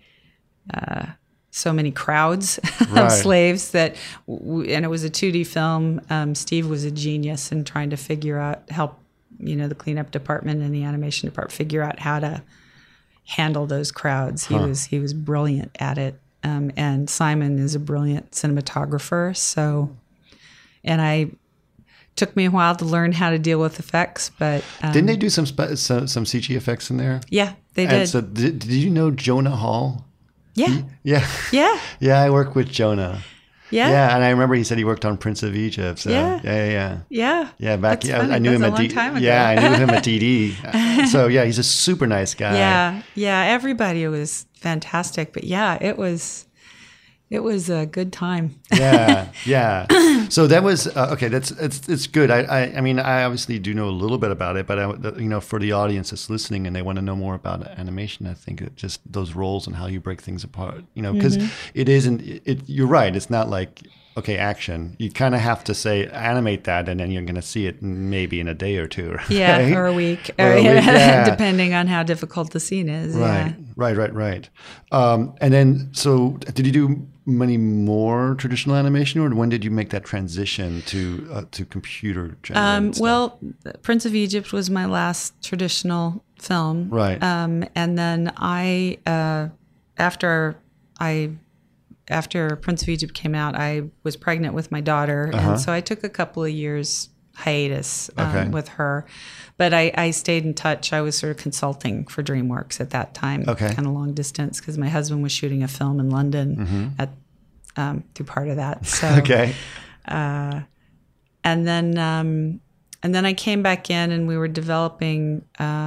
crowds of slaves and it was a 2D film. Steve was a genius in trying to help the cleanup department and the animation department figure out how to handle those crowds. He was brilliant at it. And Simon is a brilliant cinematographer. So, and took me a while to learn how to deal with effects, but didn't they do some CG effects in there? Yeah, they did. And so did you know Jonah Hall? Yeah. Yeah. I work with Jonah. Yeah, and I remember he said he worked on Prince of Egypt. So yeah. Back, I knew him at DD. Yeah, I knew him at DD. So yeah, he's a super nice guy. Yeah. Everybody was fantastic, but yeah, it was a good time. Yeah. So that was okay. It's good. I mean, I obviously do know a little bit about it, but for the audience that's listening and they want to know more about animation, I think it just those roles and how you break things apart. Because it isn't. You're right. It's not like okay, action. You kind of have to say animate that, and then you're going to see it maybe in a day or two. Right? Yeah, or a week, depending on how difficult the scene is. Right. And then, so did you do many more traditional animation, or when did you make that transition to computer generated stuff? Well, Prince of Egypt was my last traditional film. Right. And then after Prince of Egypt came out, I was pregnant with my daughter, and so I took a couple of years hiatus with her. But I stayed in touch. I was sort of consulting for DreamWorks at that time, kind of long distance, because my husband was shooting a film in London through part of that. So, and then I came back in, and we were developing.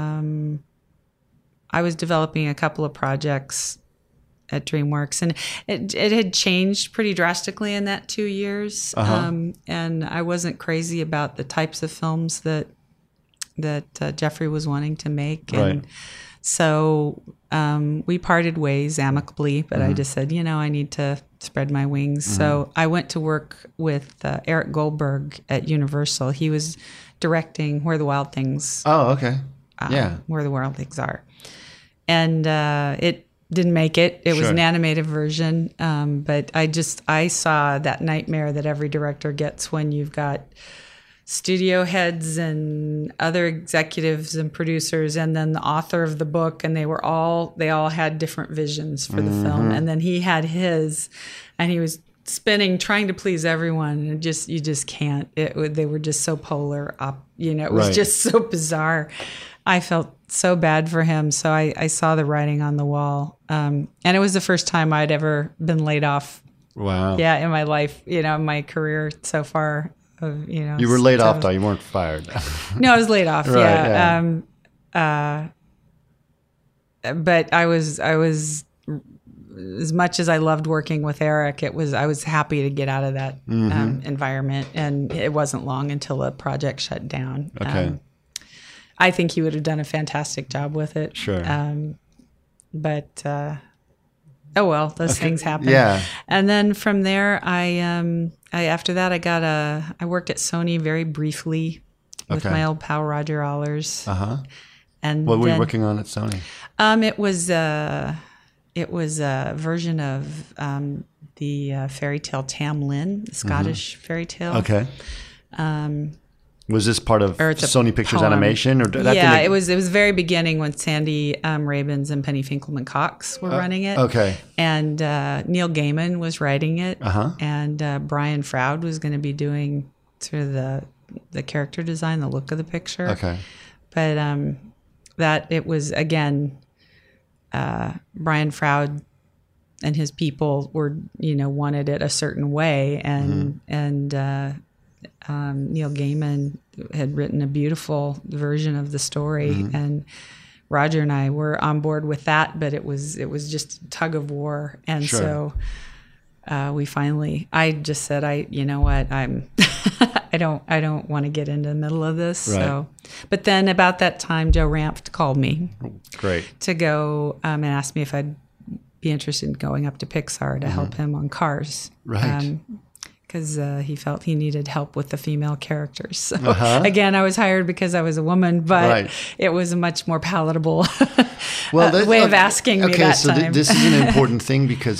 I was developing a couple of projects at DreamWorks, and it had changed pretty drastically in that 2 years. And I wasn't crazy about the types of films that Jeffrey was wanting to make. And so we parted ways amicably, but I just said, I need to spread my wings. So I went to work with Eric Goldberg at Universal. He was directing Where the Wild Things. Oh, okay. Where the Wild Things Are. And it didn't make it. It was an animated version. But I saw that nightmare that every director gets when you've got studio heads and other executives and producers, and then the author of the book, and they all had different visions for the film. And then he had his, and he was spinning, trying to please everyone. And you just can't. They were just so polar up. It was just so bizarre. I felt so bad for him. So I saw the writing on the wall. And it was the first time I'd ever been laid off. Wow. Yeah, in my life, my career so far. You were laid off, though. You weren't fired. No, I was laid off. But I was as much as I loved working with Eric, I was happy to get out of that environment, and it wasn't long until the project shut down. Okay. I think he would have done a fantastic job with it. Sure. But oh well, those things happen. Yeah. And then from there, after that I worked at Sony very briefly with my old pal Roger Allers. And what were you working on at Sony? It was a version of the fairy tale Tam Lin, the Scottish fairy tale. Okay. Was this part of Sony Pictures poem. Animation, or it was very beginning when Sandy Rabins and Penny Finkelman-Cox were running it. Okay. And Neil Gaiman was writing it. And Brian Froud was going to be doing sort of the character design, the look of the picture. Okay. But that it was again, Brian Froud and his people were wanted it a certain way, and Neil Gaiman had written a beautiful version of the story, and Roger and I were on board with that, but it was just a tug of war. And so we finally, I just said, I'm, I don't want to get into the middle of this. Right. So, but then about that time, Joe Ranft called me Great. to go and asked me if I'd be interested in going up to Pixar to help him on Cars. Right. because he felt he needed help with the female characters. So again, I was hired because I was a woman, but it was a much more palatable way of asking me that time. Okay, so this is an important thing because,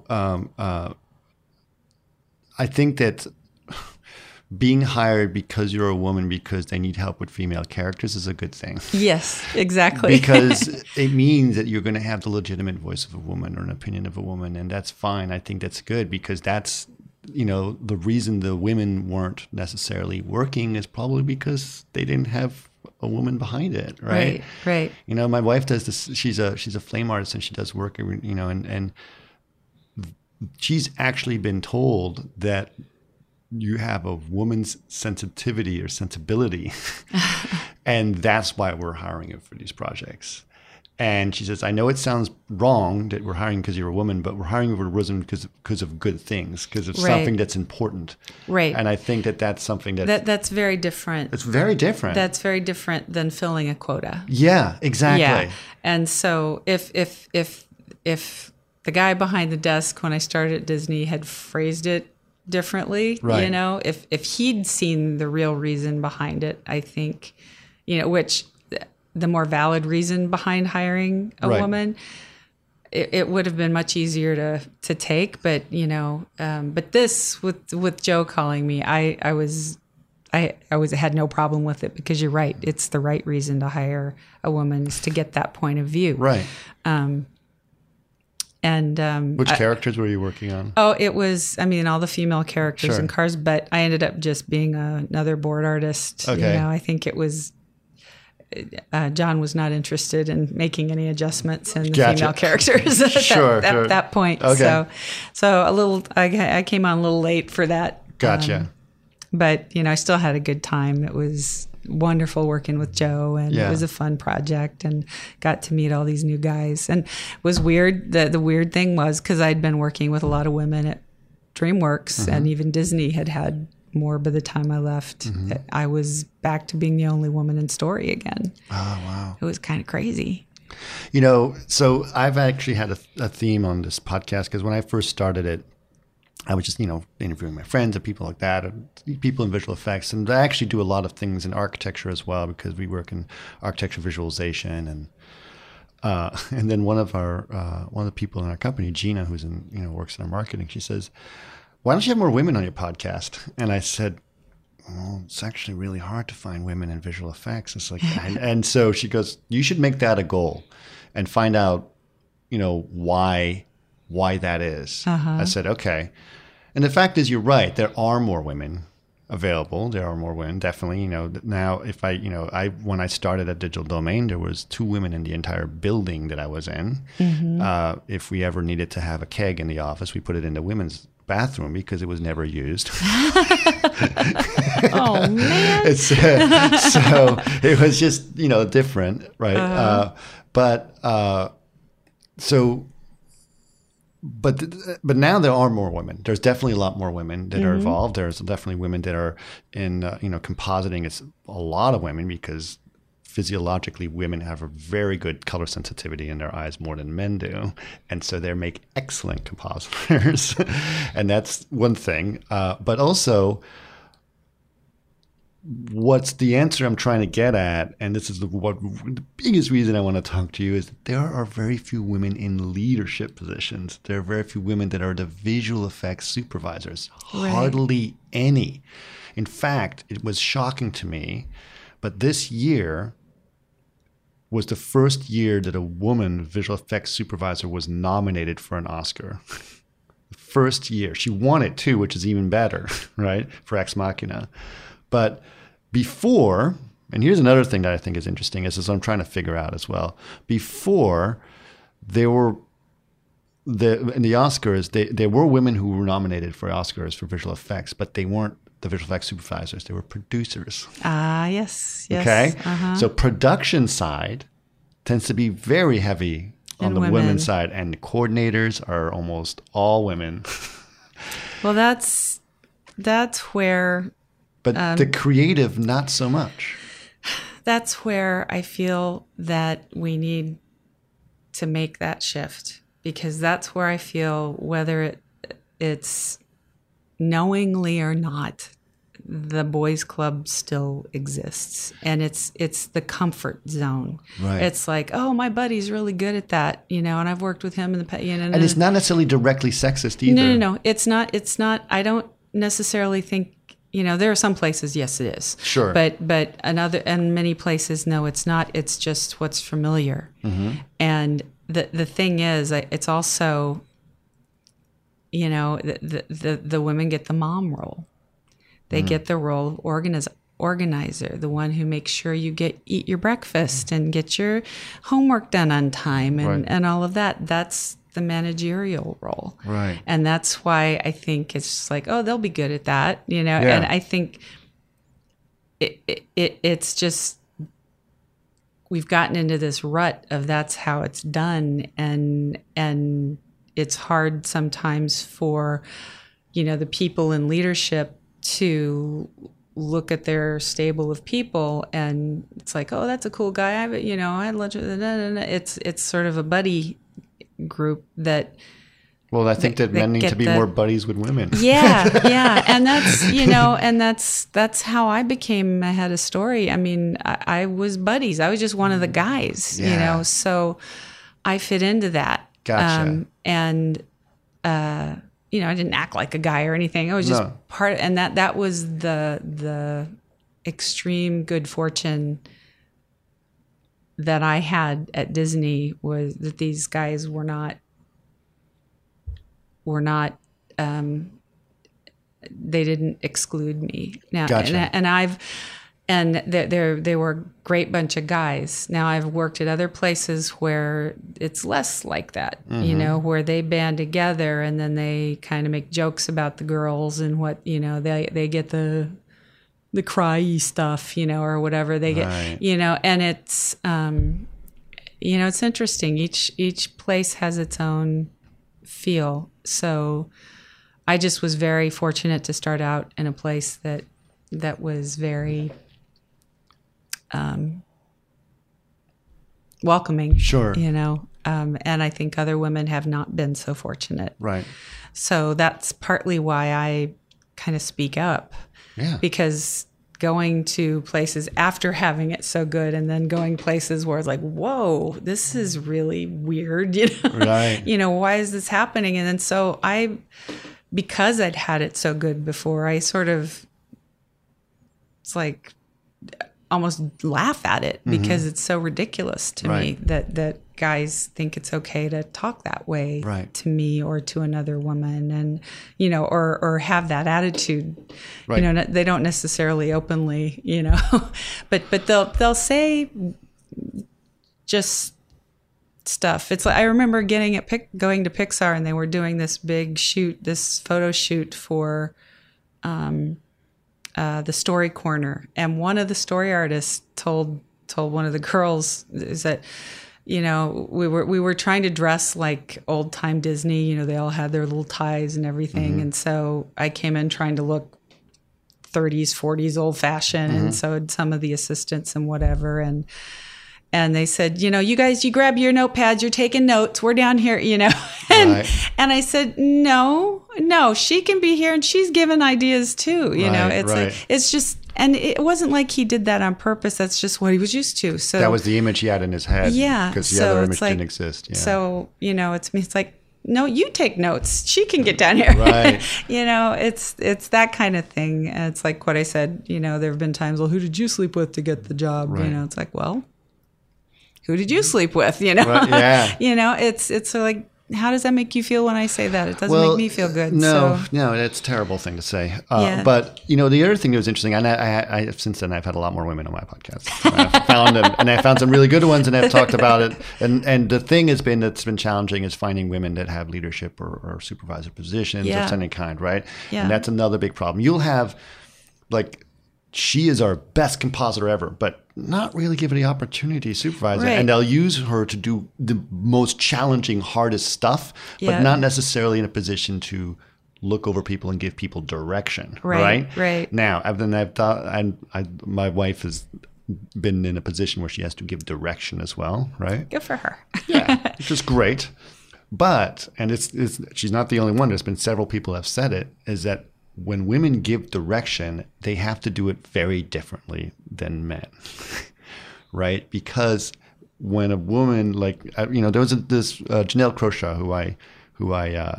I think that being hired because you're a woman because they need help with female characters is a good thing. Yes, exactly. Because it means that you're going to have the legitimate voice of a woman or an opinion of a woman, and that's fine. I think that's good because that's, the reason the women weren't necessarily working is probably because they didn't have a woman behind it, right? Right. My wife does this. She's a flame artist and she does work, and she's actually been told that you have a woman's sensitivity or sensibility. And that's why we're hiring you for these projects. And she says, I know it sounds wrong that we're hiring because you're a woman, but we're hiring you for a reason because of good things, because of something that's important. Right. And I think that's something that's very different. It's very different. That's very different than filling a quota. Yeah, exactly. Yeah. And so if the guy behind the desk when I started at Disney had phrased it differently, if he'd seen the real reason behind it, I think, which the more valid reason behind hiring a woman, it would have been much easier to take. But, but this with Joe calling me, I had no problem with it because you're right. It's the right reason to hire a woman is to get that point of view. Right. Which characters were you working on? Oh, it was, all the female characters in Cars, but I ended up just being another board artist. Okay. I think it was, John was not interested in making any adjustments in the female characters at that point. Okay. So I came on a little late for that. Gotcha. But, I still had a good time. It was wonderful working with Joe, and it was a fun project, and got to meet all these new guys. And it was weird. The weird thing was because I'd been working with a lot of women at DreamWorks, and even Disney had more by the time I left. I was back to being the only woman in story again. Oh, wow. It was kind of crazy. So I've actually had a theme on this podcast because when I first started it, I was just, interviewing my friends and people like that, and people in visual effects. And I actually do a lot of things in architecture as well because we work in architecture visualization. And then one of the people in our company, Gina, who's works in our marketing, she says, why don't you have more women on your podcast? And I said, well, it's actually really hard to find women in visual effects. It's like, and so she goes, you should make that a goal and find out, why that is. I said, okay. And the fact is, you're right. There are more women available. There are more women, definitely. Now if when I started at Digital Domain, there was 2 women in the entire building that I was in. If we ever needed to have a keg in the office, we put it in the women's bathroom because it was never used. Oh man! So it was just different, right? But now there are more women. There's definitely a lot more women that are involved. There's definitely women that are in compositing. It's a lot of women because physiologically women have a very good color sensitivity in their eyes more than men do, and so they make excellent compositors. And that's one thing. But also, what's the answer I'm trying to get at, and this is the biggest reason I want to talk to you, is that there are very few women in leadership positions. There are very few women that are the visual effects supervisors. Right. Hardly any. In fact, it was shocking to me, but this year was the first year that a woman visual effects supervisor was nominated for an Oscar. The first year. She won it too, which is even better, right, for Ex Machina. But before, and here's another thing that I think is interesting, is I'm trying to figure out as well. Before, there were in the Oscars, there were women who were nominated for Oscars for visual effects, but they weren't the visual effects supervisors. They were producers. Yes. Okay? So production side tends to be very heavy on the women's side, and the coordinators are almost all women. Well, that's where... But the creative, not so much. That's where I feel that we need to make that shift, because that's where I feel whether it's knowingly or not, the boys club still exists, and it's the comfort zone. Right. It's like, oh, my buddy's really good at that, and I've worked with him in the past. And it's not necessarily directly sexist either. No. It's not. I don't necessarily think. There are some places, yes, it is. Sure. But and many places, no, it's not. It's just what's familiar. Mm-hmm. And the thing is, it's also, the women get the mom role. They get the role of organizer, the one who makes sure you eat your breakfast and get your homework done on time and all of that. That's the managerial role. Right. And that's why I think it's just like, oh, they'll be good at that, Yeah. And I think it's just, we've gotten into this rut of that's how it's done. And it's hard sometimes for, the people in leadership to look at their stable of people, and it's like, oh, that's a cool guy. I had lunch with. It's sort of a buddy group that. Well, I think that men need to be more buddies with women. Yeah, and that's that's how I became a head of story. I mean, I was buddies. I was just one of the guys, So I fit into that. Gotcha. I didn't act like a guy or anything. I was just part, and that was the extreme good fortune that I had at Disney, was that these guys were not they didn't exclude me. Now, gotcha. and they were a great bunch of guys. Now, I've worked at other places where it's less like that, where they band together and then they kind of make jokes about the girls and what, they get the cry-y stuff, or whatever they get, and it's, it's interesting. Each place has its own feel. So I just was very fortunate to start out in a place that was very welcoming. Sure. And I think other women have not been so fortunate. Right. So that's partly why I kind of speak up. Yeah. Because going to places after having it so good, and then going places where it's like, whoa, this is really weird. Right. Why is this happening? And then so because I'd had it so good before, I sort of, it's like almost laugh at it because it's so ridiculous to me that guys think it's okay to talk that way to me or to another woman, and or have that attitude. They don't necessarily openly, but they'll say just stuff. It's like, I remember going to Pixar, and they were doing this big this photo shoot for the Story Corner, and one of the story artists told one of the girls is that, we were trying to dress like old time Disney. They all had their little ties and everything, and so I came in trying to look 30s, 40s, old fashioned, and so had some of the assistants and whatever, and they said, you guys, you grab your notepads, you're taking notes. We're down here, and I said, no, she can be here, and she's given ideas too. It's like, it's just, and it wasn't like he did that on purpose. That's just what he was used to. So that was the image he had in his head. Yeah, because the other image didn't exist. Yeah. So it's like, no, you take notes. She can get down here. Right. It's that kind of thing. It's like what I said. There have been times, well, who did you sleep with to get the job? Right. It's like, well, who did you sleep with? Right, yeah. It's like, how does that make you feel when I say that? It doesn't make me feel good. No, that's a terrible thing to say. But the other thing that was interesting, and I since then I've had a lot more women on my podcast. I found some really good ones, and I've talked about it. And the thing that's been challenging is finding women that have leadership or supervisor positions of any kind, right? Yeah. And that's another big problem. You'll have she is our best compositor ever, but not really given the opportunity to supervise it. And they'll use her to do the most challenging, hardest stuff, but not necessarily in a position to look over people and give people direction. Right. Now, my wife has been in a position where she has to give direction as well, right? Good for her. Yeah, which is great. But, and it's she's not the only one, there's been several people have said it, is that when women give direction, they have to do it very differently than men, right? Because when a woman, like, there was this Janelle Croshaw who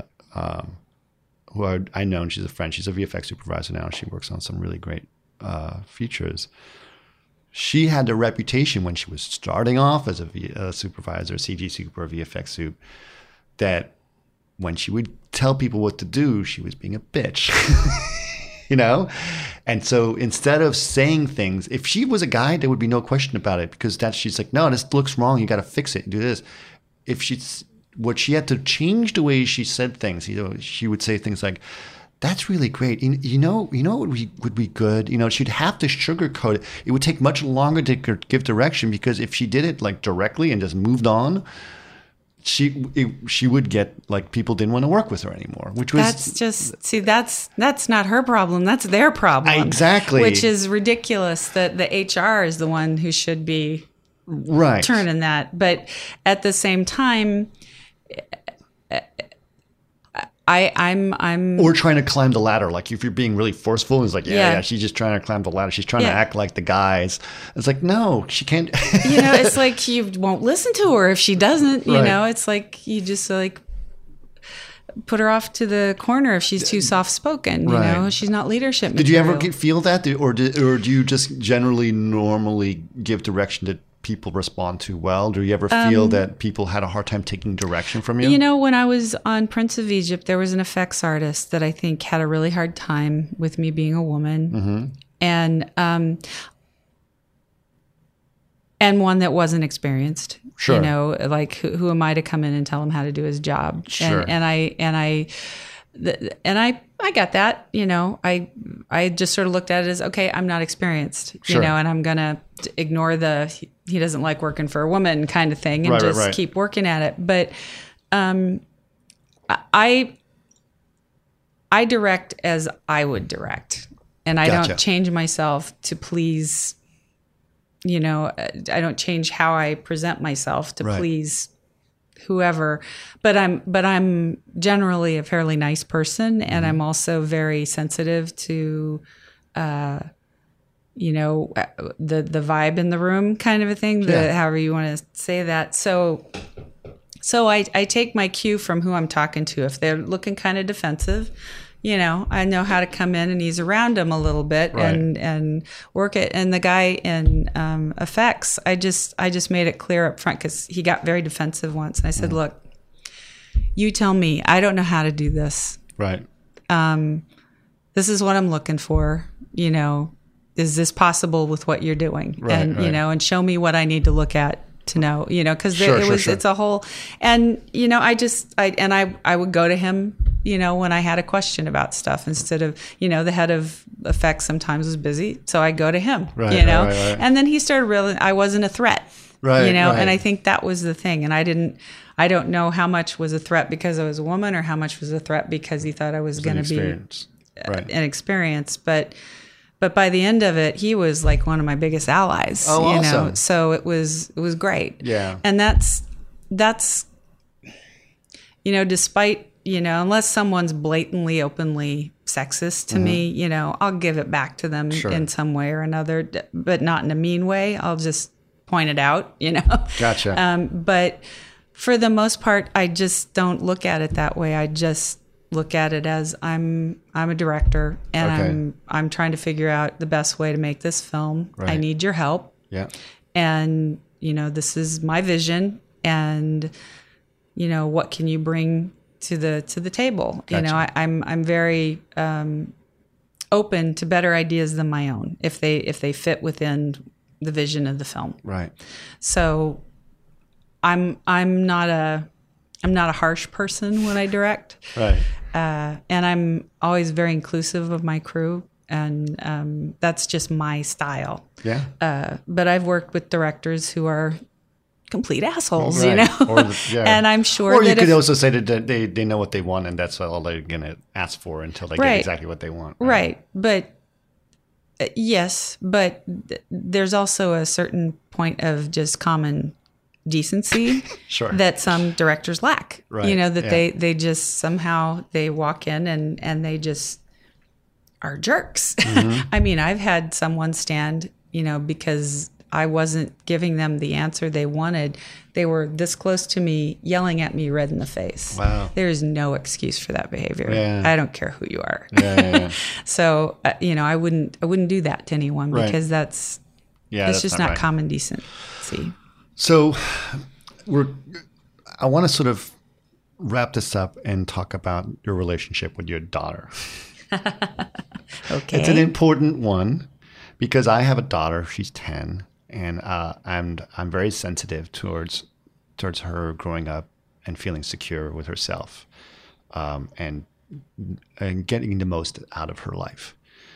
I know, and she's a friend. She's a VFX supervisor now. She works on some really great features. She had a reputation when she was starting off as a supervisor, CG super, VFX soup, that when she would tell people what to do, she was being a bitch, And so instead of saying things, if she was a guy, there would be no question about it, because she's like, no, this looks wrong. You got to fix it and do this. She had to change the way she said things. She would say things like, that's really great. You know what would be good? She'd have to sugarcoat it. It would take much longer to give direction, because if she did it like directly and just moved on, she would get, like, people didn't want to work with her anymore, which was that's not her problem. That's their problem. Exactly. Which is ridiculous that the HR is the one who should be right turning that. But at the same time, I'm or trying to climb the ladder. Like, if you're being really forceful, it's like, yeah, she's just trying to climb the ladder. She's trying to act like the guys. It's like, no, she can't. It's like you won't listen to her if she doesn't. It's like you just like put her off to the corner if she's too soft spoken. She's not leadership material. Did you ever feel that, or do you just normally give direction that people respond to well? Do you ever feel that people had a hard time taking direction from you? When I was on Prince of Egypt, there was an effects artist that I think had a really hard time with me being a woman, and one that wasn't experienced. Sure. Like who am I to come in and tell him how to do his job? Sure. And I got that. I just sort of looked at it as, okay, I'm not experienced. Sure. And I'm gonna ignore he doesn't like working for a woman kind of thing, and just keep working at it. But I direct as I would direct, and I don't change myself to please. I don't change how I present myself to please whoever, but I'm generally a fairly nice person, and I'm also very sensitive to the vibe in the room, kind of a thing, however you want to say that. So I take my cue from who I'm talking to. If they're looking kind of defensive, I know how to come in and ease around them a little bit and work it. And the guy in effects, I just made it clear up front, because he got very defensive once. And I said, look, you tell me. I don't know how to do this. Right. This is what I'm looking for. Is this possible with what you're doing? Right, and show me what I need to look at to know, because it's a whole, and, I would go to him, when I had a question about stuff, instead of, the head of effects sometimes was busy. So I go to him, right. And then he started realizing I wasn't a threat, and I think that was the thing. And I don't know how much was a threat because I was a woman, or how much was a threat because he thought I was going to be an experience. But by the end of it, he was like one of my biggest allies. Oh, awesome. So it was great. Yeah. And that's despite, unless someone's blatantly, openly sexist to me, I'll give it back to them in some way or another, but not in a mean way. I'll just point it out, Gotcha. But for the most part, I just don't look at it that way. I just look at it as I'm a director, and I'm trying to figure out the best way to make this film. Right. I need your help. Yeah. And this is my vision, and what can you bring to the table? Gotcha. I'm very open to better ideas than my own if they fit within the vision of the film. Right. So I'm not a harsh person when I direct. Right. And I'm always very inclusive of my crew, and that's just my style. Yeah. But I've worked with directors who are complete assholes, right. And I'm sure or you could also say that they know what they want, and that's all they're going to ask for until they get exactly what they want. Right. But yes, but there's also a certain point of just common decency that some directors lack. Right. That they just somehow they walk in and they just are jerks. I mean, I've had someone stand, because I wasn't giving them the answer they wanted. They were this close to me, yelling at me red in the face. Wow. There is no excuse for that behavior. Yeah. I don't care who you are. Yeah. So, I wouldn't do that to anyone because that's just not common decency. So I want to sort of wrap this up and talk about your relationship with your daughter. Okay. It's an important one because I have a daughter. She's 10, and I'm very sensitive towards her growing up and feeling secure with herself, and getting the most out of her life.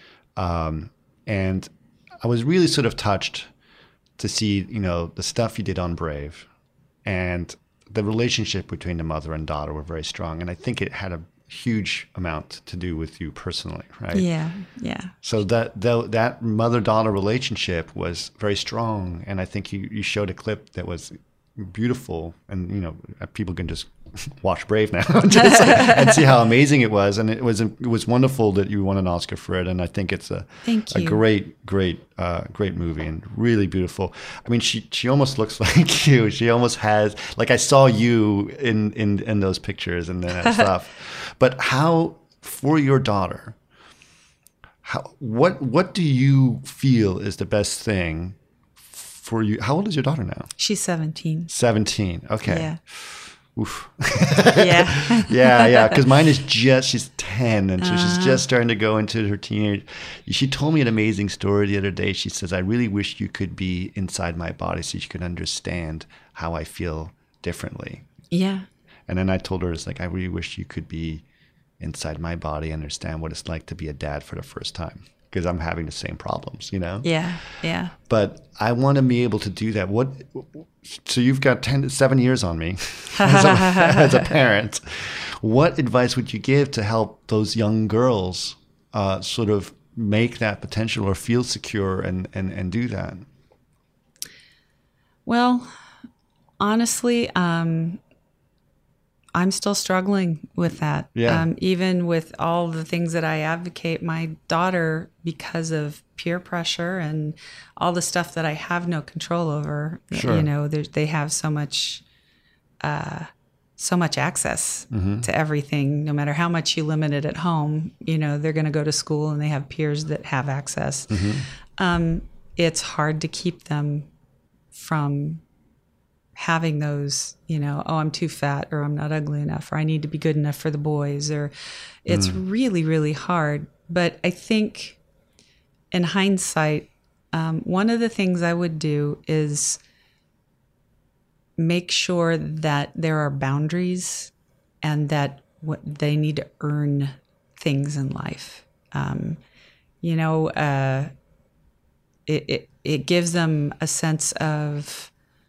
And I was really sort of touched to see, the stuff you did on Brave, and the relationship between the mother and daughter were very strong. And I think it had a huge amount to do with you personally, right? Yeah. So that mother-daughter relationship was very strong. And I think you showed a clip that was beautiful. And, people can just watch Brave now and see how amazing it was. And it was wonderful that you won an Oscar for it. And I think it's a great movie and really beautiful. I mean, she almost looks like you. She almost has, like, I saw you in those pictures and that stuff. But how, for your daughter, what do you feel is the best thing for you? How old is your daughter now? She's 17. 17. Okay. Yeah. Oof. Yeah. yeah. Because mine is she's 10, and so she's just starting to go into her teenage. She told me an amazing story the other day. She says, I really wish you could be inside my body so you could understand how I feel differently. Yeah. And then I told her, it's like, I really wish you could be inside my body, understand what it's like to be a dad for the first time. Because I'm having the same problems, Yeah. But I want to be able to do that. So you've got 7 years on me as a parent. What advice would you give to help those young girls sort of make that potential or feel secure and do that? Well, honestly, I'm still struggling with that. Yeah. Even with all the things that I advocate, my daughter, because of peer pressure and all the stuff that I have no control over, Sure. They have so much access to everything. No matter how much you limit it at home, they're going to go to school and they have peers that have access. It's hard to keep them from having those, I'm too fat, or I'm not ugly enough, or I need to be good enough for the boys, or it's really, really hard. But I think in hindsight, one of the things I would do is make sure that there are boundaries and that they need to earn things in life. It gives them a sense of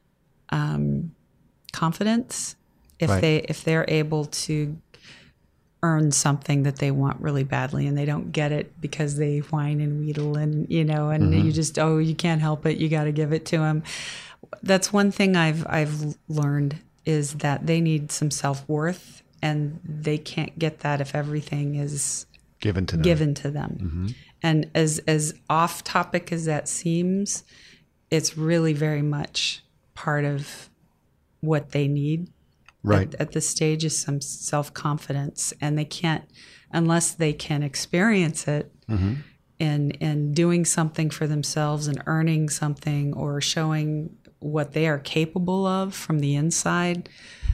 confidence if they're able to earn something that they want really badly and they don't get it because they whine and wheedle and you just you can't help it, you got to give it to them. That's one thing I've learned, is that they need some self-worth, and they can't get that if everything is given to them. And as off topic as that seems, it's really very much part of what they need at this stage, is some self-confidence, and they can't, unless they can experience it in doing something for themselves and earning something or showing what they are capable of from the inside.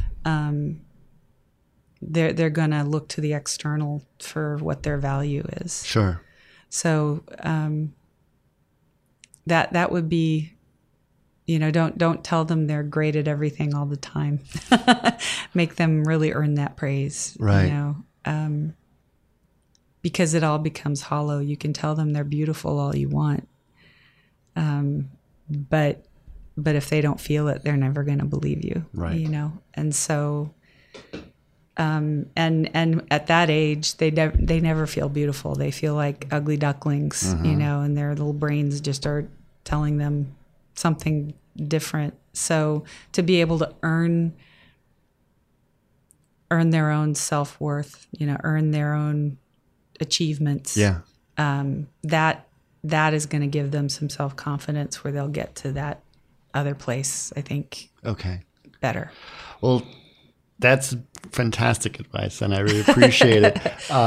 They're going to look to the external for what their value is. Sure. So that would be, don't tell them they're great at everything all the time. Make them really earn that praise. Right. Because it all becomes hollow. You can tell them they're beautiful all you want, but if they don't feel it, they're never going to believe you. Right. And so. And at that age, they never feel beautiful. They feel like ugly ducklings, and their little brains just are telling them something different. So to be able to earn their own self-worth, earn their own achievements, that is going to give them some self-confidence where they'll get to that other place, I think. Okay. Better. Well, that's fantastic advice, and I really appreciate it.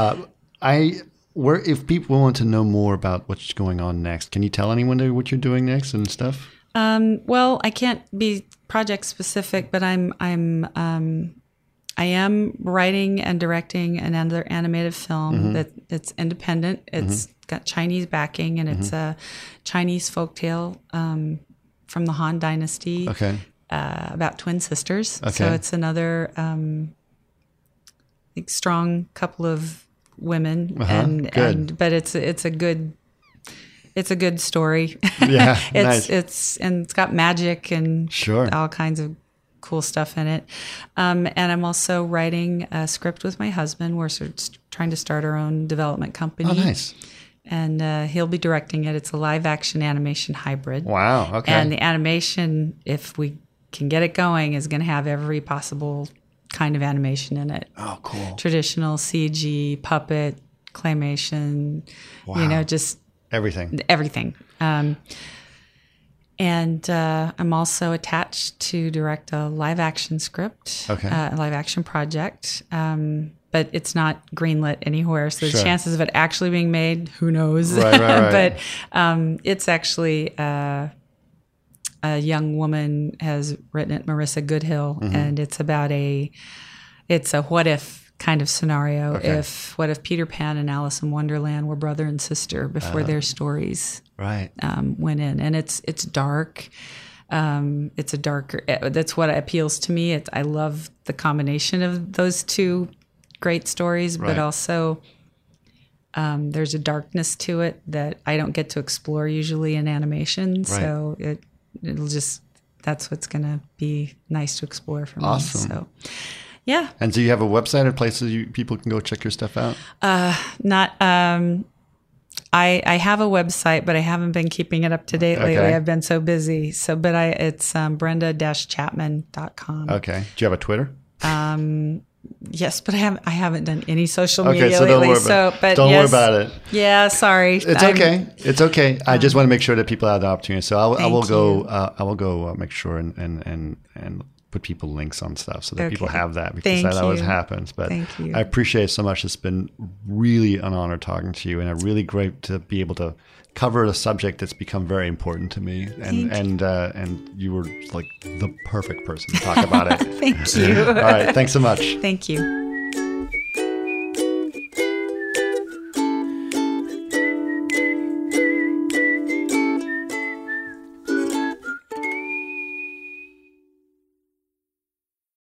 If people want to know more about what's going on next, can you tell anyone what you're doing next and stuff? Well, I can't be project specific, but I am writing and directing another animated film that's independent. It's got Chinese backing, and it's a Chinese folktale from the Han Dynasty. Okay. About twin sisters. Okay. So it's another strong couple of women, but it's a good story. Yeah, it's nice. it's got magic and Sure. all kinds of cool stuff in it. And I'm also writing a script with my husband. We're sort of trying to start our own development company. Oh, nice. And he'll be directing it. It's a live action animation hybrid. Wow. Okay. And the animation, if we can get it going, is going to have every possible kind of animation in it. Oh, cool. Traditional CG, puppet, claymation, Wow. just Everything. And I'm also attached to direct a live action script, Okay. A live action project. But it's not greenlit anywhere. So Sure. the chances of it actually being made, who knows? Right. But it's actually a young woman has written it, Marissa Goodhill, and it's about it's a what if kind of scenario. Okay. What if Peter Pan and Alice in Wonderland were brother and sister before their stories Right. went in? And it's dark. It's a darker. That's what appeals to me. I love the combination of those two great stories, Right. but also there's a darkness to it that I don't get to explore usually in animation. Right. So it'll just, that's what's going to be nice to explore for me. Awesome. So, yeah. And do you have a website or places people can go check your stuff out? Not. I have a website, but I haven't been keeping it up to date lately. Okay. I've been so busy. But it's brenda-chapman.com. Okay. Do you have a Twitter? Yes, but I haven't done any social Okay, media so don't lately. worry about it. Yeah, sorry. It's okay. It's okay. I just want to make sure that people have the opportunity. So I will go. I will go make sure and put people links on stuff so that people have that, because Thank that always you. happens. But Thank you. I appreciate it so much. It's been really an honor talking to you, and really great to be able to cover a subject that's become very important to me. And you were like the perfect person to talk about it. Thank you. All right. Thanks so much. Thank you.